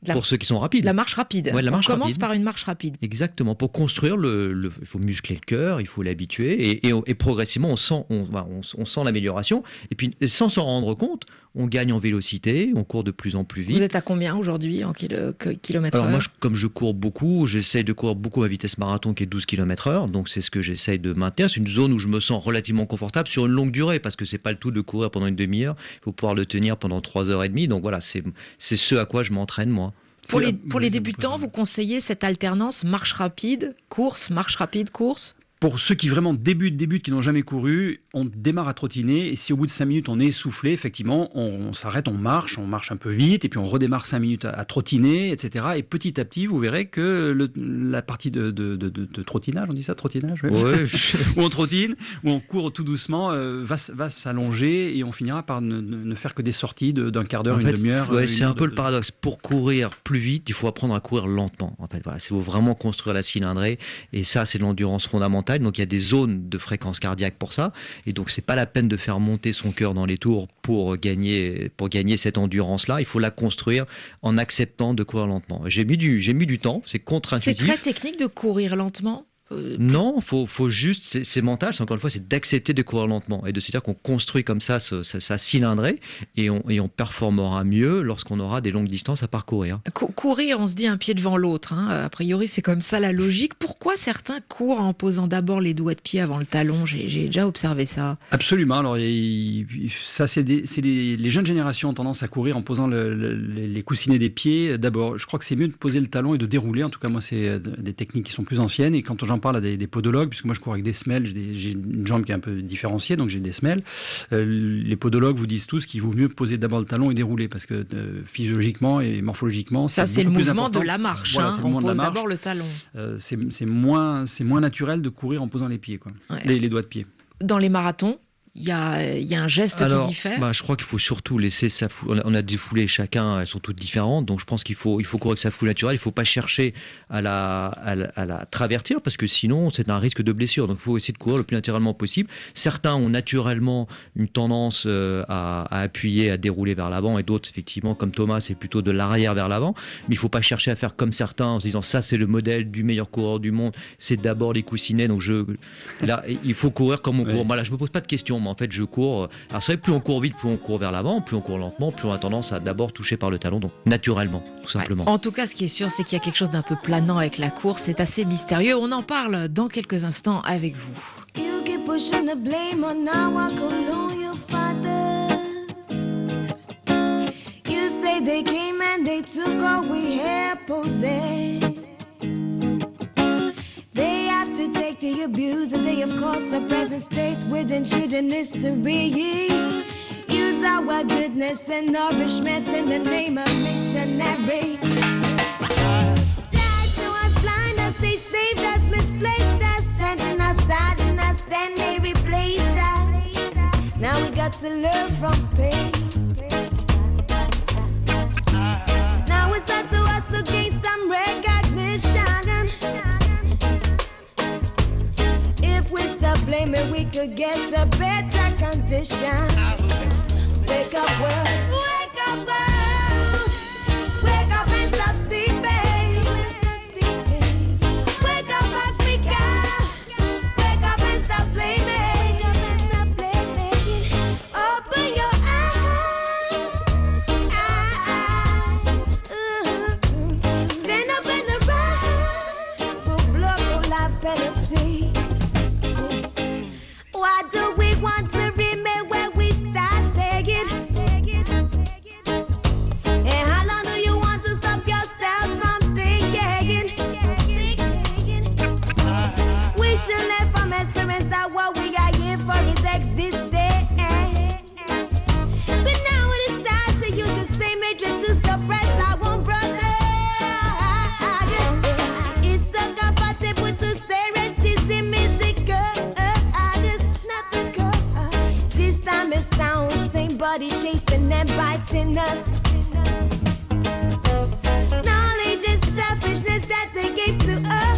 La, pour ceux qui sont rapides. La marche rapide. Ouais, la marche On commence rapide. par une marche rapide. Exactement. Pour construire, le, le, il faut muscler le cœur, il faut l'habituer et, et, et progressivement, on sent, on, on, on sent l'amélioration. Et puis, sans s'en rendre compte, on gagne en vélocité, on court de plus en plus vite. Vous êtes à combien aujourd'hui en kilo, kilomètres Alors heure? moi, je, comme je cours beaucoup, j'essaye de courir beaucoup à vitesse marathon qui est douze kilomètres heure. Donc c'est ce que j'essaye de maintenir. C'est une zone où je me sens relativement confortable sur une longue durée parce que c'est pas le tout de courir pendant une demi-heure. Il faut pouvoir le tenir pendant trois heures et demie. Donc voilà, c'est, c'est ce à quoi je m'entraîne moi. Pour les, pour les débutants, vous conseillez cette alternance marche rapide, course, marche rapide, course? Pour ceux qui vraiment débutent, débutent, qui n'ont jamais couru, on démarre à trottiner et si au bout de cinq minutes on est essoufflé, effectivement, on, on s'arrête, on marche, on marche un peu vite et puis on redémarre cinq minutes à, à trottiner, et cetera. Et petit à petit, vous verrez que le, la partie de, de, de, de, de trottinage, on dit ça, trottinage, ouais. Ouais. où on trottine, où on court tout doucement, euh, va, va s'allonger et on finira par ne, ne faire que des sorties de, d'un quart d'heure, en une fait, demi-heure. Ouais, une c'est heure un peu de, le paradoxe. Pour courir plus vite, il faut apprendre à courir lentement. En fait, voilà, il faut vraiment construire la cylindrée et ça, c'est de l'endurance fondamentale. Donc il y a des zones de fréquence cardiaque pour ça et donc c'est pas la peine de faire monter son cœur dans les tours pour gagner pour gagner cette endurance là, il faut la construire en acceptant de courir lentement. J'ai mis du j'ai mis du temps, c'est contre-intuitif. C'est très technique de courir lentement. Euh, non, faut, faut juste, c'est, c'est mental, c'est encore une fois, c'est d'accepter de courir lentement et de se dire qu'on construit comme ça sa, sa, sa cylindrée et on, et on performera mieux lorsqu'on aura des longues distances à parcourir. Cou- courir, on se dit un pied devant l'autre. Hein. A priori, c'est comme ça la logique. Pourquoi certains courent en posant d'abord les doigts de pied avant le talon? J'ai, j'ai déjà observé ça. Absolument. Alors, il, ça, c'est, des, c'est les, les jeunes générations ont tendance à courir en posant le, le, les coussinets des pieds. D'abord, je crois que c'est mieux de poser le talon et de dérouler. En tout cas, moi, c'est des techniques qui sont plus anciennes. Et quand j'en parle à des, des podologues, puisque moi je cours avec des semelles, j'ai, des, j'ai une jambe qui est un peu différenciée, donc j'ai des semelles. Euh, les podologues vous disent tous qu'il vaut mieux poser d'abord le talon et dérouler, parce que euh, physiologiquement et morphologiquement, ça c'est, c'est le beaucoup plus mouvement important. de la marche. Voilà, hein. c'est le On mouvement pose de la marche. d'abord le talon. Euh, c'est, c'est, moins, c'est moins naturel de courir en posant les pieds, quoi. Ouais. les, les doigts de pied. Dans les marathons, il y a, y a un geste Alors, qui diffère. bah, je crois qu'il faut surtout laisser sa foule. On a des foulées chacun, elles sont toutes différentes, donc je pense qu'il faut, il faut courir avec sa foule naturelle. Il ne faut pas chercher à la, à, la, à la travertir parce que sinon c'est un risque de blessure. Donc il faut essayer de courir le plus naturellement possible. Certains ont naturellement une tendance euh, à, à appuyer, à dérouler vers l'avant, et d'autres effectivement, comme Thomas, c'est plutôt de l'arrière vers l'avant. Mais il ne faut pas chercher à faire comme certains en se disant ça c'est le modèle du meilleur coureur du monde. C'est d'abord les coussinets. Donc je, là, il faut courir comme on ouais. court. Voilà, je me pose pas de questions, mais en fait je cours. Alors c'est vrai, plus on court vite, plus on court vers l'avant, plus on court lentement, plus on a tendance à d'abord toucher par le talon, donc naturellement, tout simplement. Ouais. En tout cas, ce qui est sûr, c'est qu'il y a quelque chose d'un peu planant avec la course, c'est assez mystérieux. On en parle dans quelques instants avec vous. You keep pushing the blame on now I go know your father. You say they came and they took all we had possessed. They have to take the abuse and they have caused a present state with ancient history. Use our goodness and nourishment in the name of missionary. Lies to us, blind us, they saved us, misplaced us, strengthened us, saddened us, then they replaced us. Now we got to learn from pain. Now it's up to us to gain some recognition. If we stop blaming, we could get a better condition. Wake up, world. Wake up, world. Wake up and stop sleeping. Wake up, Africa. Wake up and stop blaming. Open your eyes. Stand up and arise. Go block, go life penalty. Why do we want to remain where we started? And how long do you want to stop yourselves from thinking? We should learn from experience that what we are here for is existence. But now it is time to use the same hatred to suppress our own brothers. It's so comfortable to say racism is the good. This time it sounds same body chasing and biting us. Knowledge is selfishness that they gave to us.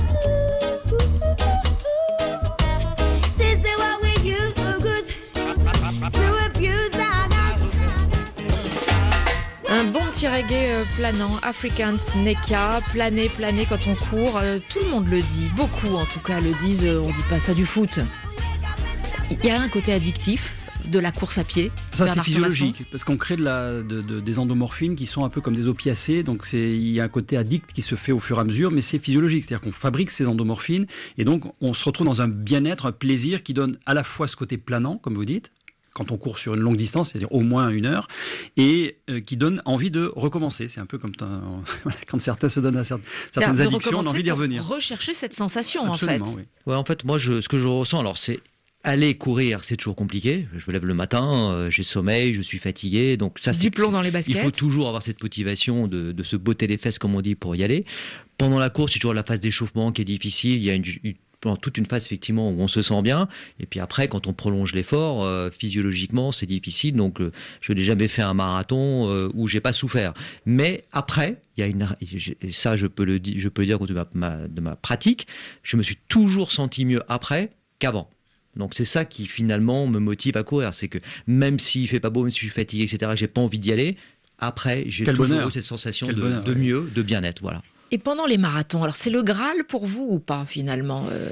This is what we use to abuse us. Un bon petit reggae euh, planant, Africans, Neka, planer, planer quand on court, euh, tout le monde le dit, beaucoup en tout cas le disent, euh, on dit pas ça du foot. Il y a un côté addictif de la course à pied. Ça c'est physiologique, parce qu'on crée de la, de, de, des endomorphines qui sont un peu comme des opiacés, donc c'est, il y a un côté addict qui se fait au fur et à mesure, mais c'est physiologique, c'est-à-dire qu'on fabrique ces endomorphines, et donc on se retrouve dans un bien-être, un plaisir qui donne à la fois ce côté planant, comme vous dites, quand on court sur une longue distance, c'est-à-dire au moins une heure, et euh, qui donne envie de recommencer. C'est un peu comme quand certains se donnent à certaines, certaines addictions, on a envie d'y revenir. Rechercher cette sensation, Absolument, en fait. Oui. Ouais, en fait, moi, je, ce que je ressens, alors c'est aller courir, c'est toujours compliqué. Je me lève le matin, euh, j'ai sommeil, je suis fatigué, donc ça, du c'est plomb dans les baskets. Il faut toujours avoir cette motivation de, de se botter les fesses, comme on dit, pour y aller. Pendant la course, c'est toujours la phase d'échauffement qui est difficile. Il y a une, une pendant toute une phase effectivement où on se sent bien, et puis après quand on prolonge l'effort, euh, physiologiquement c'est difficile, donc euh, je n'ai jamais fait un marathon euh, où j'ai pas souffert. Mais après, il y a une, et ça je peux le dire, je peux le dire de ma, ma, de ma pratique, je me suis toujours senti mieux après qu'avant. Donc c'est ça qui finalement me motive à courir, c'est que même s'il fait pas beau, même si je suis fatigué, et cetera, j'ai pas envie d'y aller, après j'ai Quel toujours bonheur. eu cette sensation Quel de, bonheur, de ouais. mieux, de bien-être, voilà. Et pendant les marathons, alors c'est le Graal pour vous ou pas finalement euh,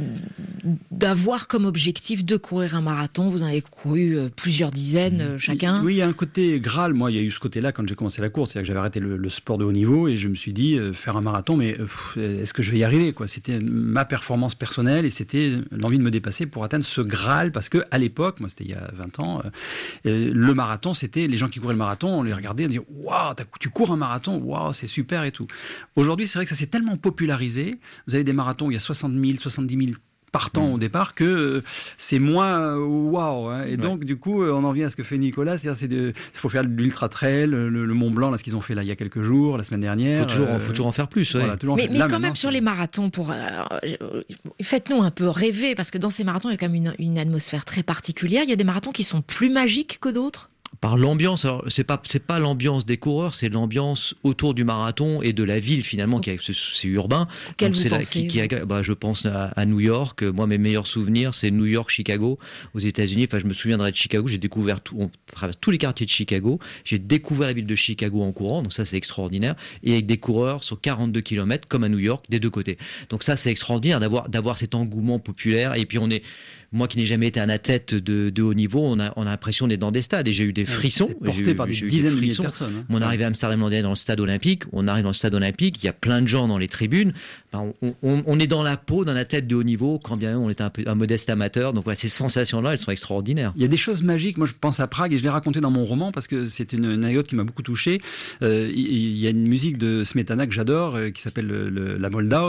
d'avoir comme objectif de courir un marathon? Vous en avez couru euh, plusieurs dizaines euh, chacun. Oui, il y a un côté Graal. Moi, il y a eu ce côté-là quand j'ai commencé la course. C'est-à-dire que j'avais arrêté le, le sport de haut niveau et je me suis dit, euh, faire un marathon, mais euh, pff, est-ce que je vais y arriver, quoi? C'était ma performance personnelle et c'était l'envie de me dépasser pour atteindre ce Graal. Parce qu'à l'époque, moi c'était il y a vingt ans, euh, le marathon, c'était les gens qui couraient le marathon, on les regardait, on disait, waouh, tu cours un marathon, waouh, c'est super et tout. Aujourd'hui, c'est vrai que ça s'est tellement popularisé. Vous avez des marathons où il y a soixante mille, soixante-dix mille partants au départ, que euh, c'est moins waouh. Hein. Et ouais. donc, du coup, on en vient à ce que fait Nicolas. C'est-à-dire, il faut faire de l'ultra-trail, le, le Mont Blanc, là, ce qu'ils ont fait là il y a quelques jours, la semaine dernière. Il faut toujours, euh, faut toujours en faire plus. Ouais. Voilà, toujours mais en mais là, quand même, sur les marathons, pour, euh, faites-nous un peu rêver, parce que dans ces marathons, il y a quand même une, une atmosphère très particulière. Il y a des marathons qui sont plus magiques que d'autres. Par l'ambiance, alors c'est pas c'est pas l'ambiance des coureurs, c'est l'ambiance autour du marathon et de la ville finalement, qui c'est, c'est urbain. Quelle Donc vous c'est pensez, la, qui, qui a, bah, je pense à, à New York. Moi, mes meilleurs souvenirs, c'est New York, Chicago, aux États-Unis. Enfin, je me souviendrai de Chicago. J'ai découvert tout, on traverse tous les quartiers de Chicago. J'ai découvert la ville de Chicago en courant, donc ça c'est extraordinaire. Et avec des coureurs sur quarante-deux kilomètres, comme à New York, des deux côtés. Donc ça c'est extraordinaire d'avoir d'avoir cet engouement populaire. Et puis on est Moi qui n'ai jamais été un athlète de, de haut niveau, on a, on a l'impression d'être dans des stades et j'ai eu des frissons. C'est porté eu, par des dizaines de milliers de personnes. Hein. On arrive à Amsterdam, on est dans le stade olympique, on arrive dans le stade olympique, il y a plein de gens dans les tribunes. Enfin, on, on, on est dans la peau d'un athlète de haut niveau, quand bien même on est un, peu, un modeste amateur. Donc voilà, ces sensations-là, elles sont extraordinaires. Il y a des choses magiques. Moi, je pense à Prague et je l'ai raconté dans mon roman parce que c'est une, une anecdote qui m'a beaucoup touché. Euh, il, il y a une musique de Smetana que j'adore euh, qui s'appelle le, le, la Moldau.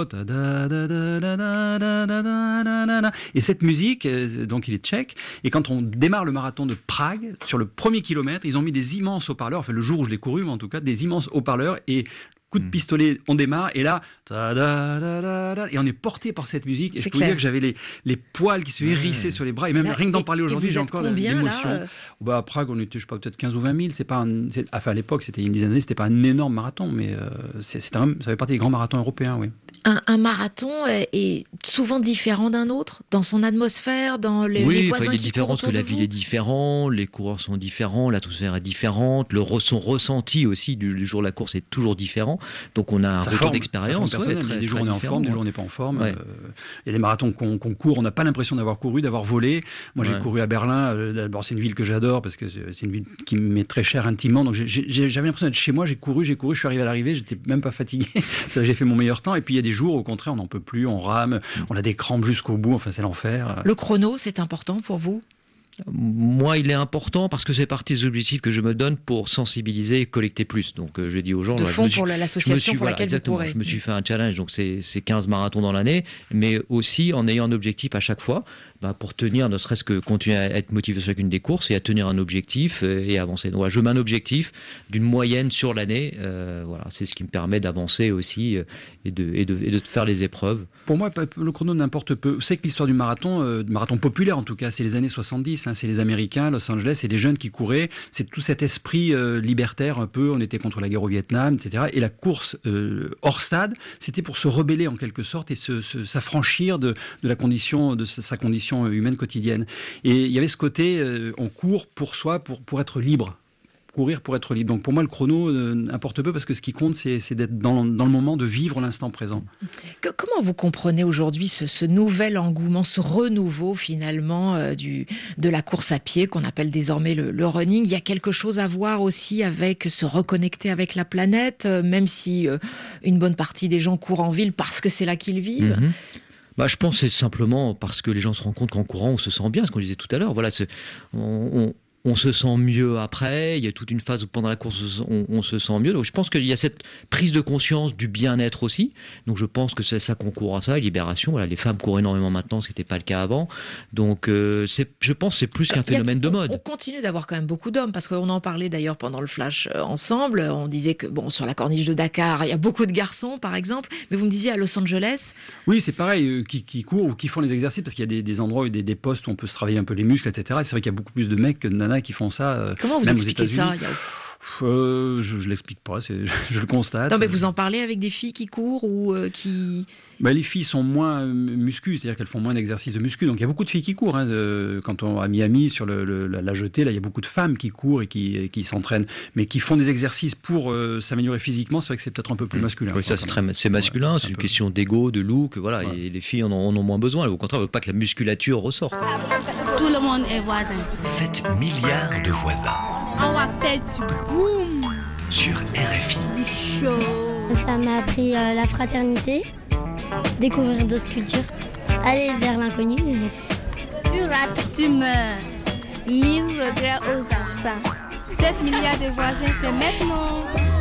Et cette musique, euh, donc il est tchèque. Et quand on démarre le marathon de Prague, sur le premier kilomètre, ils ont mis des immenses haut-parleurs, enfin le jour où je l'ai couru, mais en tout cas, des immenses haut-parleurs. Et coup de pistolet, on démarre, et là, et on est porté par cette musique. Et je peux vous dire que j'avais les, les poils qui se hérissaient ouais. sur les bras, et même là, rien que d'en parler aujourd'hui, j'ai encore l'émotion. Là, euh... bah, à Prague, on était, je sais pas, peut-être quinze ou vingt mille. C'est pas un, c'est, enfin, à l'époque, c'était il y a une dizaine d'années, c'était pas un énorme marathon, mais euh, c'est, c'est un, ça fait partie des grands marathons européens, oui. Un, un marathon est souvent différent d'un autre, dans son atmosphère, dans les, oui, les voisins il est qui différent parce que la ville est différente, les coureurs sont différents, l'atmosphère est différente, le son ressenti aussi du, du jour de la course est toujours différent. Donc on a un ça retour forme, d'expérience. Ouais, il y a des jours on est en forme, des jours on n'est pas en forme. Ouais. Euh, il y a des marathons qu'on, qu'on court, on n'a pas l'impression d'avoir couru, d'avoir volé. Moi j'ai ouais. couru à Berlin. Euh, d'abord c'est une ville que j'adore parce que c'est une ville qui m'est très chère intimement. Donc j'ai, j'ai, j'avais l'impression d'être chez moi. J'ai couru, j'ai couru, je suis arrivé à l'arrivée, j'étais même pas fatigué. J'ai fait mon meilleur temps. Et puis il y a des jours au contraire on n'en peut plus, on rame, on a des crampes jusqu'au bout. Enfin c'est l'enfer. Le chrono c'est important pour vous? Moi, il est important parce que c'est partie des objectifs que je me donne pour sensibiliser et collecter plus. Donc, euh, je dis aux gens... De là, fonds me suis, pour l'association suis, pour voilà, laquelle vous courez. Je me suis fait un challenge, donc c'est, c'est quinze marathons dans l'année, mais aussi en ayant un objectif à chaque fois, bah, pour tenir, ne serait-ce que continuer à être motivé sur chacune des courses et à tenir un objectif et avancer. Donc, voilà, je mets un objectif d'une moyenne sur l'année. Euh, voilà, c'est ce qui me permet d'avancer aussi et de, et de, et de faire les épreuves. Pour moi, le chrono n'importe peu. Vous savez que l'histoire du marathon, euh, marathon populaire en tout cas, c'est les années soixante-dix, hein, c'est les Américains, Los Angeles, c'est des jeunes qui couraient, c'est tout cet esprit euh, libertaire un peu, on était contre la guerre au Vietnam, et cetera. Et la course euh, hors stade, c'était pour se rebeller en quelque sorte et se, se, s'affranchir de, de la condition, de sa condition humaine quotidienne. Et il y avait ce côté, euh, on court pour soi, pour, pour être libre. courir pour être libre. Donc pour moi, le chrono euh, importe peu parce que ce qui compte, c'est, c'est d'être dans, dans le moment, de vivre l'instant présent. Que, comment vous comprenez aujourd'hui ce, ce nouvel engouement, ce renouveau finalement euh, du, de la course à pied qu'on appelle désormais le, le running? Il y a quelque chose à voir aussi avec se reconnecter avec la planète, euh, même si euh, une bonne partie des gens courent en ville parce que c'est là qu'ils vivent. Mmh. Bah, je pense que c'est simplement parce que les gens se rendent compte qu'en courant, on se sent bien, ce qu'on disait tout à l'heure. Voilà, c'est, on, on, on se sent mieux après. Il y a toute une phase où pendant la course, on, on se sent mieux. Donc je pense qu'il y a cette prise de conscience du bien-être aussi. Donc je pense que c'est ça qu'on court à ça, libération. Voilà, les femmes courent énormément maintenant, ce qui n'était pas le cas avant. Donc euh, c'est, je pense que c'est plus qu'un phénomène de mode. On continue d'avoir quand même beaucoup d'hommes, parce qu'on en parlait d'ailleurs pendant le flash euh, ensemble. On disait que bon, sur la corniche de Dakar, il y a beaucoup de garçons, par exemple. Mais vous me disiez à Los Angeles. Oui, c'est pareil, euh, qui, qui courent ou qui font les exercices, parce qu'il y a des, des endroits, des, des postes où on peut se travailler un peu les muscles, et cetera. Et c'est vrai qu'il y a beaucoup plus de mecs que de nanas qui font ça. Euh, Comment vous expliquez ça? Il y a... Euh, je, je l'explique pas, c'est, je, je le constate. Non, mais vous en parlez avec des filles qui courent ou euh, qui... Bah, les filles sont moins muscu, c'est-à-dire qu'elles font moins d'exercices de muscu. Donc il y a beaucoup de filles qui courent. Hein. Euh, quand on à Miami sur le, le, la, la jetée, là il y a beaucoup de femmes qui courent et qui, et qui s'entraînent, mais qui font des exercices pour euh, s'améliorer physiquement. C'est vrai que c'est peut-être un peu plus masculin. Oui, ça, c'est, très, c'est masculin. Ouais, c'est, c'est une peu... question d'ego, de look. Voilà, ouais. Et les filles en ont, en ont moins besoin. Au contraire, on ne veut pas que la musculature ressorte. Tout le monde est voisin. sept milliards de voisins. On va faire du boom sur R F I. Du show. Ça m'a appris euh, la fraternité, découvrir d'autres cultures, aller vers l'inconnu. Tu rates, tu meurs. Mille regrets aux absents. sept milliards de voisins, c'est maintenant.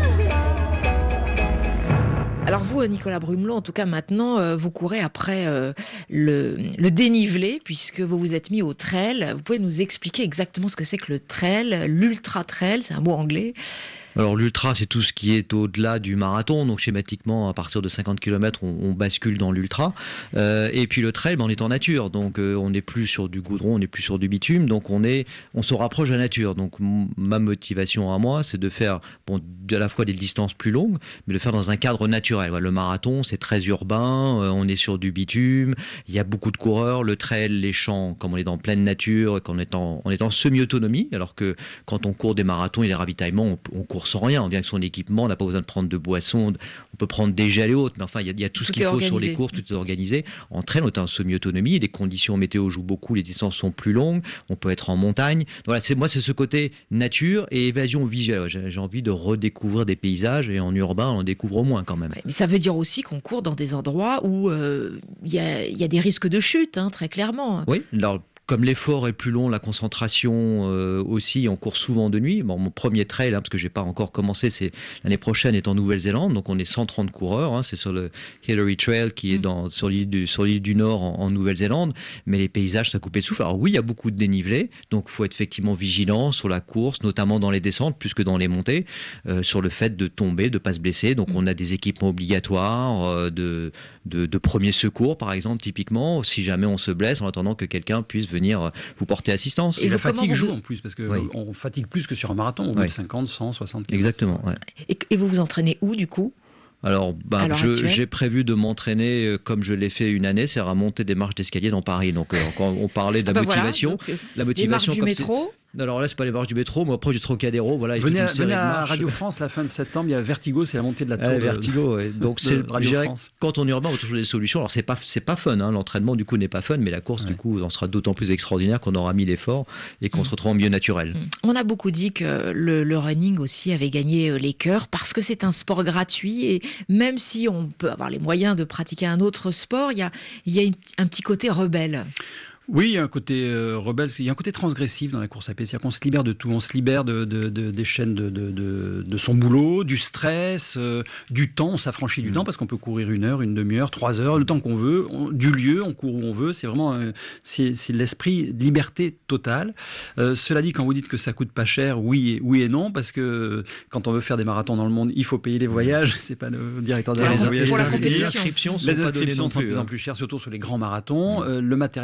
Alors vous, Nicolas Brumelot, en tout cas maintenant, euh, vous courez après euh, le, le dénivelé, puisque vous vous êtes mis au trail. Vous pouvez nous expliquer exactement ce que c'est que le trail, l'ultra trail, c'est un mot anglais. Alors l'ultra, c'est tout ce qui est au-delà du marathon. Donc schématiquement, à partir de cinquante kilomètres, on, on bascule dans l'ultra. Euh, et puis le trail, ben, on est en nature. Donc euh, on n'est plus sur du goudron, on n'est plus sur du bitume. Donc on, est, on se rapproche de la nature. Donc m- ma motivation à moi, c'est de faire bon, à la fois des distances plus longues, mais de le faire dans un cadre naturel. Voilà, le marathon, c'est très urbain. Euh, on est sur du bitume. Il y a beaucoup de coureurs. Le trail, les champs, comme on est dans pleine nature, qu'on est en, on est en semi-autonomie. Alors que quand on court des marathons et des ravitaillements, on, on court sans rien, on vient avec son équipement, on n'a pas besoin de prendre de boissons, on peut prendre des gels et autres, mais enfin il y a, il y a tout, tout ce qu'il faut organisé. Sur les courses, tout est organisé. En trail, on est en semi-autonomie, les conditions météo jouent beaucoup, les distances sont plus longues, on peut être en montagne. Voilà, c'est, moi c'est ce côté nature et évasion visuelle. J'ai, j'ai envie de redécouvrir des paysages et en urbain on en découvre au moins quand même. Ouais, mais ça veut dire aussi qu'on court dans des endroits où il euh, y, a, y a des risques de chute, hein, très clairement. Oui, alors comme l'effort est plus long, la concentration euh, aussi, on court souvent de nuit. Bon, mon premier trail, hein, parce que je n'ai pas encore commencé, c'est l'année prochaine, est en Nouvelle-Zélande. Donc on est cent trente coureurs. Hein, c'est sur le Hillary Trail qui est dans, sur, l'île du, sur l'île du Nord en, en Nouvelle-Zélande. Mais les paysages, ça coupé de souffle. Alors oui, il y a beaucoup de dénivelé. Donc il faut être effectivement vigilant sur la course, notamment dans les descentes, plus que dans les montées, euh, sur le fait de tomber, de ne pas se blesser. Donc on a des équipements obligatoires euh, de, de, de premier secours, par exemple, typiquement, si jamais on se blesse, en attendant que quelqu'un puisse venir vous porter assistance. Et, et la fatigue joue en plus, parce qu'on oui. fatigue plus que sur un marathon, au bout oui. de cinquante, cent, soixante kilomètres. Exactement. Ouais. Et, et vous vous entraînez où, du coup ? Alors, bah, je, j'ai prévu de m'entraîner euh, comme je l'ai fait une année, c'est à monter des marches d'escalier dans Paris. Donc, euh, quand on parlait de la ah bah motivation, voilà, donc, euh, la motivation les marches du métro. Alors là, c'est pas les marches du métro, mais après du Trocadéro, voilà. Venez, à, venez à Radio France la fin de septembre, il y a Vertigo, c'est la montée de la tour. Ah, de, Vertigo, ouais. Donc de c'est Radio France. Quand on est urbain, on a toujours des solutions. Alors c'est pas c'est pas fun, hein. L'entraînement du coup n'est pas fun, mais la course ouais. du coup, on sera d'autant plus extraordinaire qu'on aura mis l'effort et qu'on mmh. se retrouve en milieu naturel. Mmh. On a beaucoup dit que le, le running aussi avait gagné les cœurs parce que c'est un sport gratuit et même si on peut avoir les moyens de pratiquer un autre sport, il y a il y a une, un petit côté rebelle. Oui, il y a un côté euh, rebelle, il y a un côté transgressif dans la course à pied, c'est-à-dire qu'on se libère de tout, on se libère de, de, de, des chaînes de, de, de, de son boulot, du stress, euh, du temps, on s'affranchit du mmh. temps parce qu'on peut courir une heure, une demi-heure, trois heures, le temps qu'on veut, on, du lieu, on court où on veut, c'est vraiment euh, c'est, c'est l'esprit de liberté totale. Euh, cela dit, quand vous dites que ça coûte pas cher, oui et, oui et non, parce que quand on veut faire des marathons dans le monde, il faut payer les voyages, c'est pas le directeur de la voyage. Pour la compétition. Les inscriptions sont, les inscriptions sont de plus en plus chères, surtout sur les grands marathons. Mmh. Euh, le matériel, maintenant,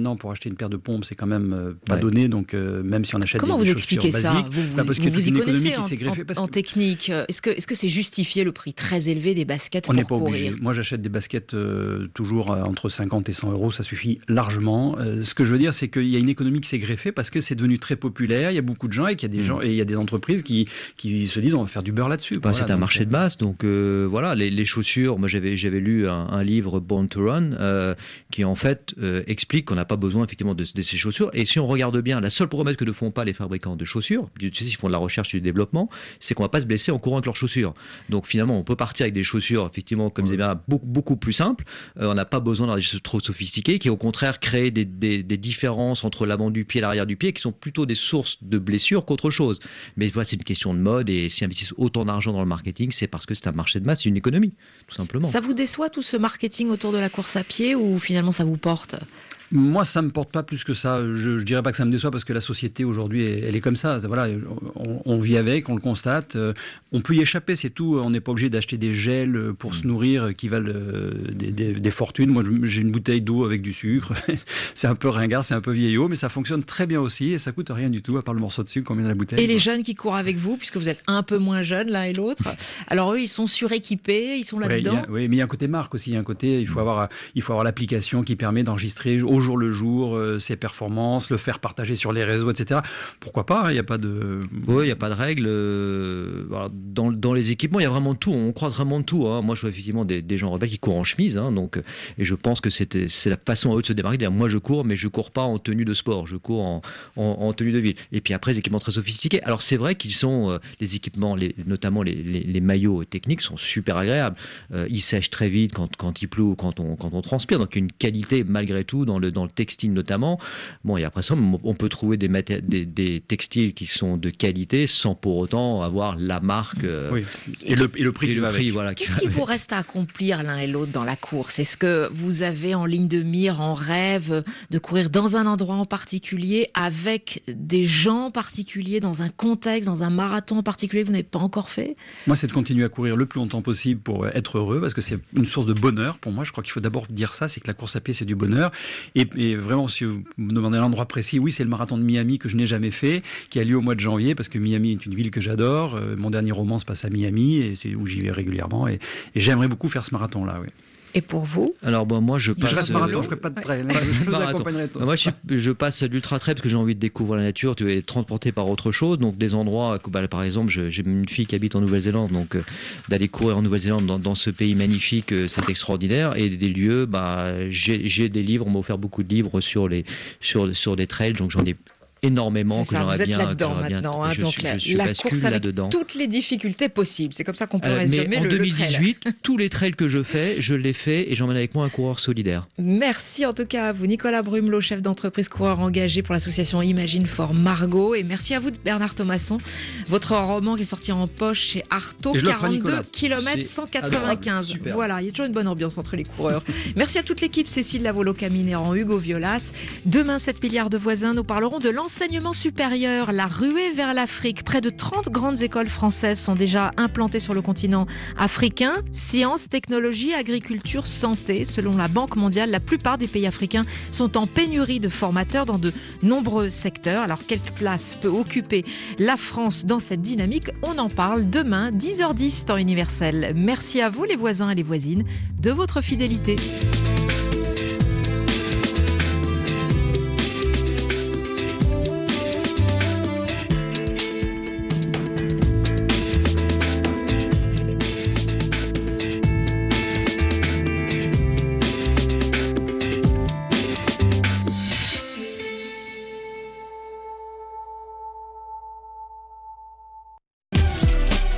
maintenant pour acheter une paire de pompes, c'est quand même euh, pas Ouais. donné. Donc euh, même si on achète Comment des, vous des chaussures expliquez ça basiques, Vous, bah, vous- parce que vous toute vous y une économie connaissez qui en, s'est greffée. en- Parce en que technique. Est-ce que est-ce que c'est justifié le prix très élevé des baskets on pour n'est pas courir? obligé. Moi, j'achète des baskets euh, toujours euh, entre cinquante et cent euros, ça suffit largement. Euh, ce que je veux dire, c'est qu'il y a une économie qui s'est greffée parce que c'est devenu très populaire. Il y a beaucoup de gens et qu'il y a des gens et il y a des entreprises qui qui se disent on va faire du beurre là-dessus. Bah, Voilà, c'est un donc, marché de masse, donc euh, voilà, les, les chaussures. Moi, j'avais j'avais lu un, un livre Born to Run euh, qui en fait euh, explique qu'on n'a pas besoin effectivement de, de ces chaussures. Et si on regarde bien, la seule promesse que ne font pas les fabricants de chaussures, tu sais, ils font de la recherche et du développement, c'est qu'on va pas se blesser en courant avec leurs chaussures. Donc finalement, on peut partir avec des chaussures effectivement, comme disait bien, beaucoup, beaucoup plus simples. Euh, on n'a pas besoin d'avoir des choses trop sophistiquées, qui au contraire créent des, des, des différences entre l'avant du pied et l'arrière du pied, qui sont plutôt des sources de blessures qu'autre chose. Mais voilà, c'est une question de mode, et s'ils investissent autant d'argent dans le marketing, c'est parce que c'est un marché de masse, c'est une économie, tout simplement. Ça vous déçoit tout ce marketing autour de la course à pied ou finalement ça vous porte? Moi, ça me porte pas plus que ça. Je, je dirais pas que ça me déçoit parce que la société aujourd'hui, elle, elle est comme ça. Voilà, on, on vit avec, on le constate. Euh, on peut y échapper, c'est tout. On n'est pas obligé d'acheter des gels pour mmh. se nourrir qui valent euh, des, des, des fortunes. Moi, j'ai une bouteille d'eau avec du sucre. C'est un peu ringard, c'est un peu vieillot, mais ça fonctionne très bien aussi et ça coûte rien du tout à part le morceau de sucre qu'on met dans la bouteille. Et les jeunes qui courent avec vous, puisque vous êtes un peu moins jeunes l'un et l'autre. Alors eux, ils sont suréquipés, ils sont là-dedans. Oui, oui, mais il y a un côté marque aussi. Il y a un côté, il faut avoir, il faut avoir l'application qui permet d'enregistrer au jour le jour ses performances, le faire partager sur les réseaux, et cetera. Pourquoi pas, il hein, n'y a pas de... Oui, il n'y a pas de règles. Euh, voilà, dans, dans les équipements, il y a vraiment tout. On croise vraiment de tout. Hein. Moi, je vois effectivement des, des gens rebelles qui courent en chemise. Hein, donc, et je pense que c'est, c'est la façon à eux de se démarquer. Dire, moi, je cours, mais je ne cours pas en tenue de sport. Je cours en, en, en tenue de ville. Et puis après, les équipements très sophistiqués. Alors, c'est vrai qu'ils sont... Euh, les équipements, les, notamment les, les, les maillots techniques, sont super agréables. Euh, ils sèchent très vite quand, quand il pleut ou quand on, quand on transpire. Donc, il y a une qualité, malgré tout, dans le, dans le textile notamment. Bon, et après ça, on peut trouver des, maté- des, des textiles qui sont de qualité sans pour autant avoir la marque. Euh, oui. Et le, et le prix, et qui le va prix avec. Voilà, Qu'est-ce qu'il vous reste à accomplir l'un et l'autre dans la course? Est-ce que vous avez en ligne de mire, en rêve, de courir dans un endroit en particulier, avec des gens particuliers, dans un contexte, dans un marathon en particulier que vous n'avez pas encore fait? Moi, c'est de continuer à courir le plus longtemps possible pour être heureux, parce que c'est une source de bonheur pour moi. Je crois qu'il faut d'abord dire ça, c'est que la course à pied, c'est du bonheur. Et, et vraiment, si vous me demandez un endroit précis, oui, c'est le marathon de Miami que je n'ai jamais fait, qui a lieu au mois de janvier, parce que Miami est une ville que j'adore. Euh, mon dernier roman se passe à Miami, et c'est où j'y vais régulièrement. Et, et j'aimerais beaucoup faire ce marathon-là, oui. Et pour vous? Alors bon, moi je passe. Je reste marathon, je ferai pas de trail. Je vous accompagnerai. Moi je, je passe à l'ultra trail parce que j'ai envie de découvrir la nature, tu es transporté par autre chose. Donc des endroits, bah, par exemple, je, j'ai une fille qui habite en Nouvelle-Zélande, donc euh, d'aller courir en Nouvelle-Zélande dans, dans ce pays magnifique, euh, c'est extraordinaire. Et des lieux, bah, j'ai, j'ai des livres, on m'a offert beaucoup de livres sur les sur sur des trails, donc j'en ai énormément c'est que ça, j'aurais vous êtes bien, là-dedans bien, maintenant, hein, je, donc suis, la, je suis la bascule course avec là-dedans. toutes les difficultés possibles, c'est comme ça qu'on peut Euh, résumer mais en le, deux mille dix-huit, le trail. tous les trails que je fais, je les fais et j'emmène avec moi un coureur solidaire. Merci en tout cas à vous, Nicolas Brumelot, chef d'entreprise coureur engagé pour l'association Imagine for Margot, et merci à vous Bernard Thomasson, votre roman qui est sorti en poche chez Artaud, quarante-deux kilomètres cent quatre-vingt-quinze. Voilà, il y a toujours une bonne ambiance entre les coureurs. Merci à toute l'équipe, Cécile Lavolo-Caminéran, Hugo Violas. Demain, sept milliards de voisins, nous parlerons de l'enseignement supérieur. La ruée vers l'Afrique. Près de trente grandes écoles françaises sont déjà implantées sur le continent africain. Sciences, technologie, agriculture, santé. Selon la Banque mondiale, la plupart des pays africains sont en pénurie de formateurs dans de nombreux secteurs. Alors, quelle place peut occuper la France dans cette dynamique? On en parle demain, dix heures dix, temps universel. Merci à vous, les voisins et les voisines, de votre fidélité.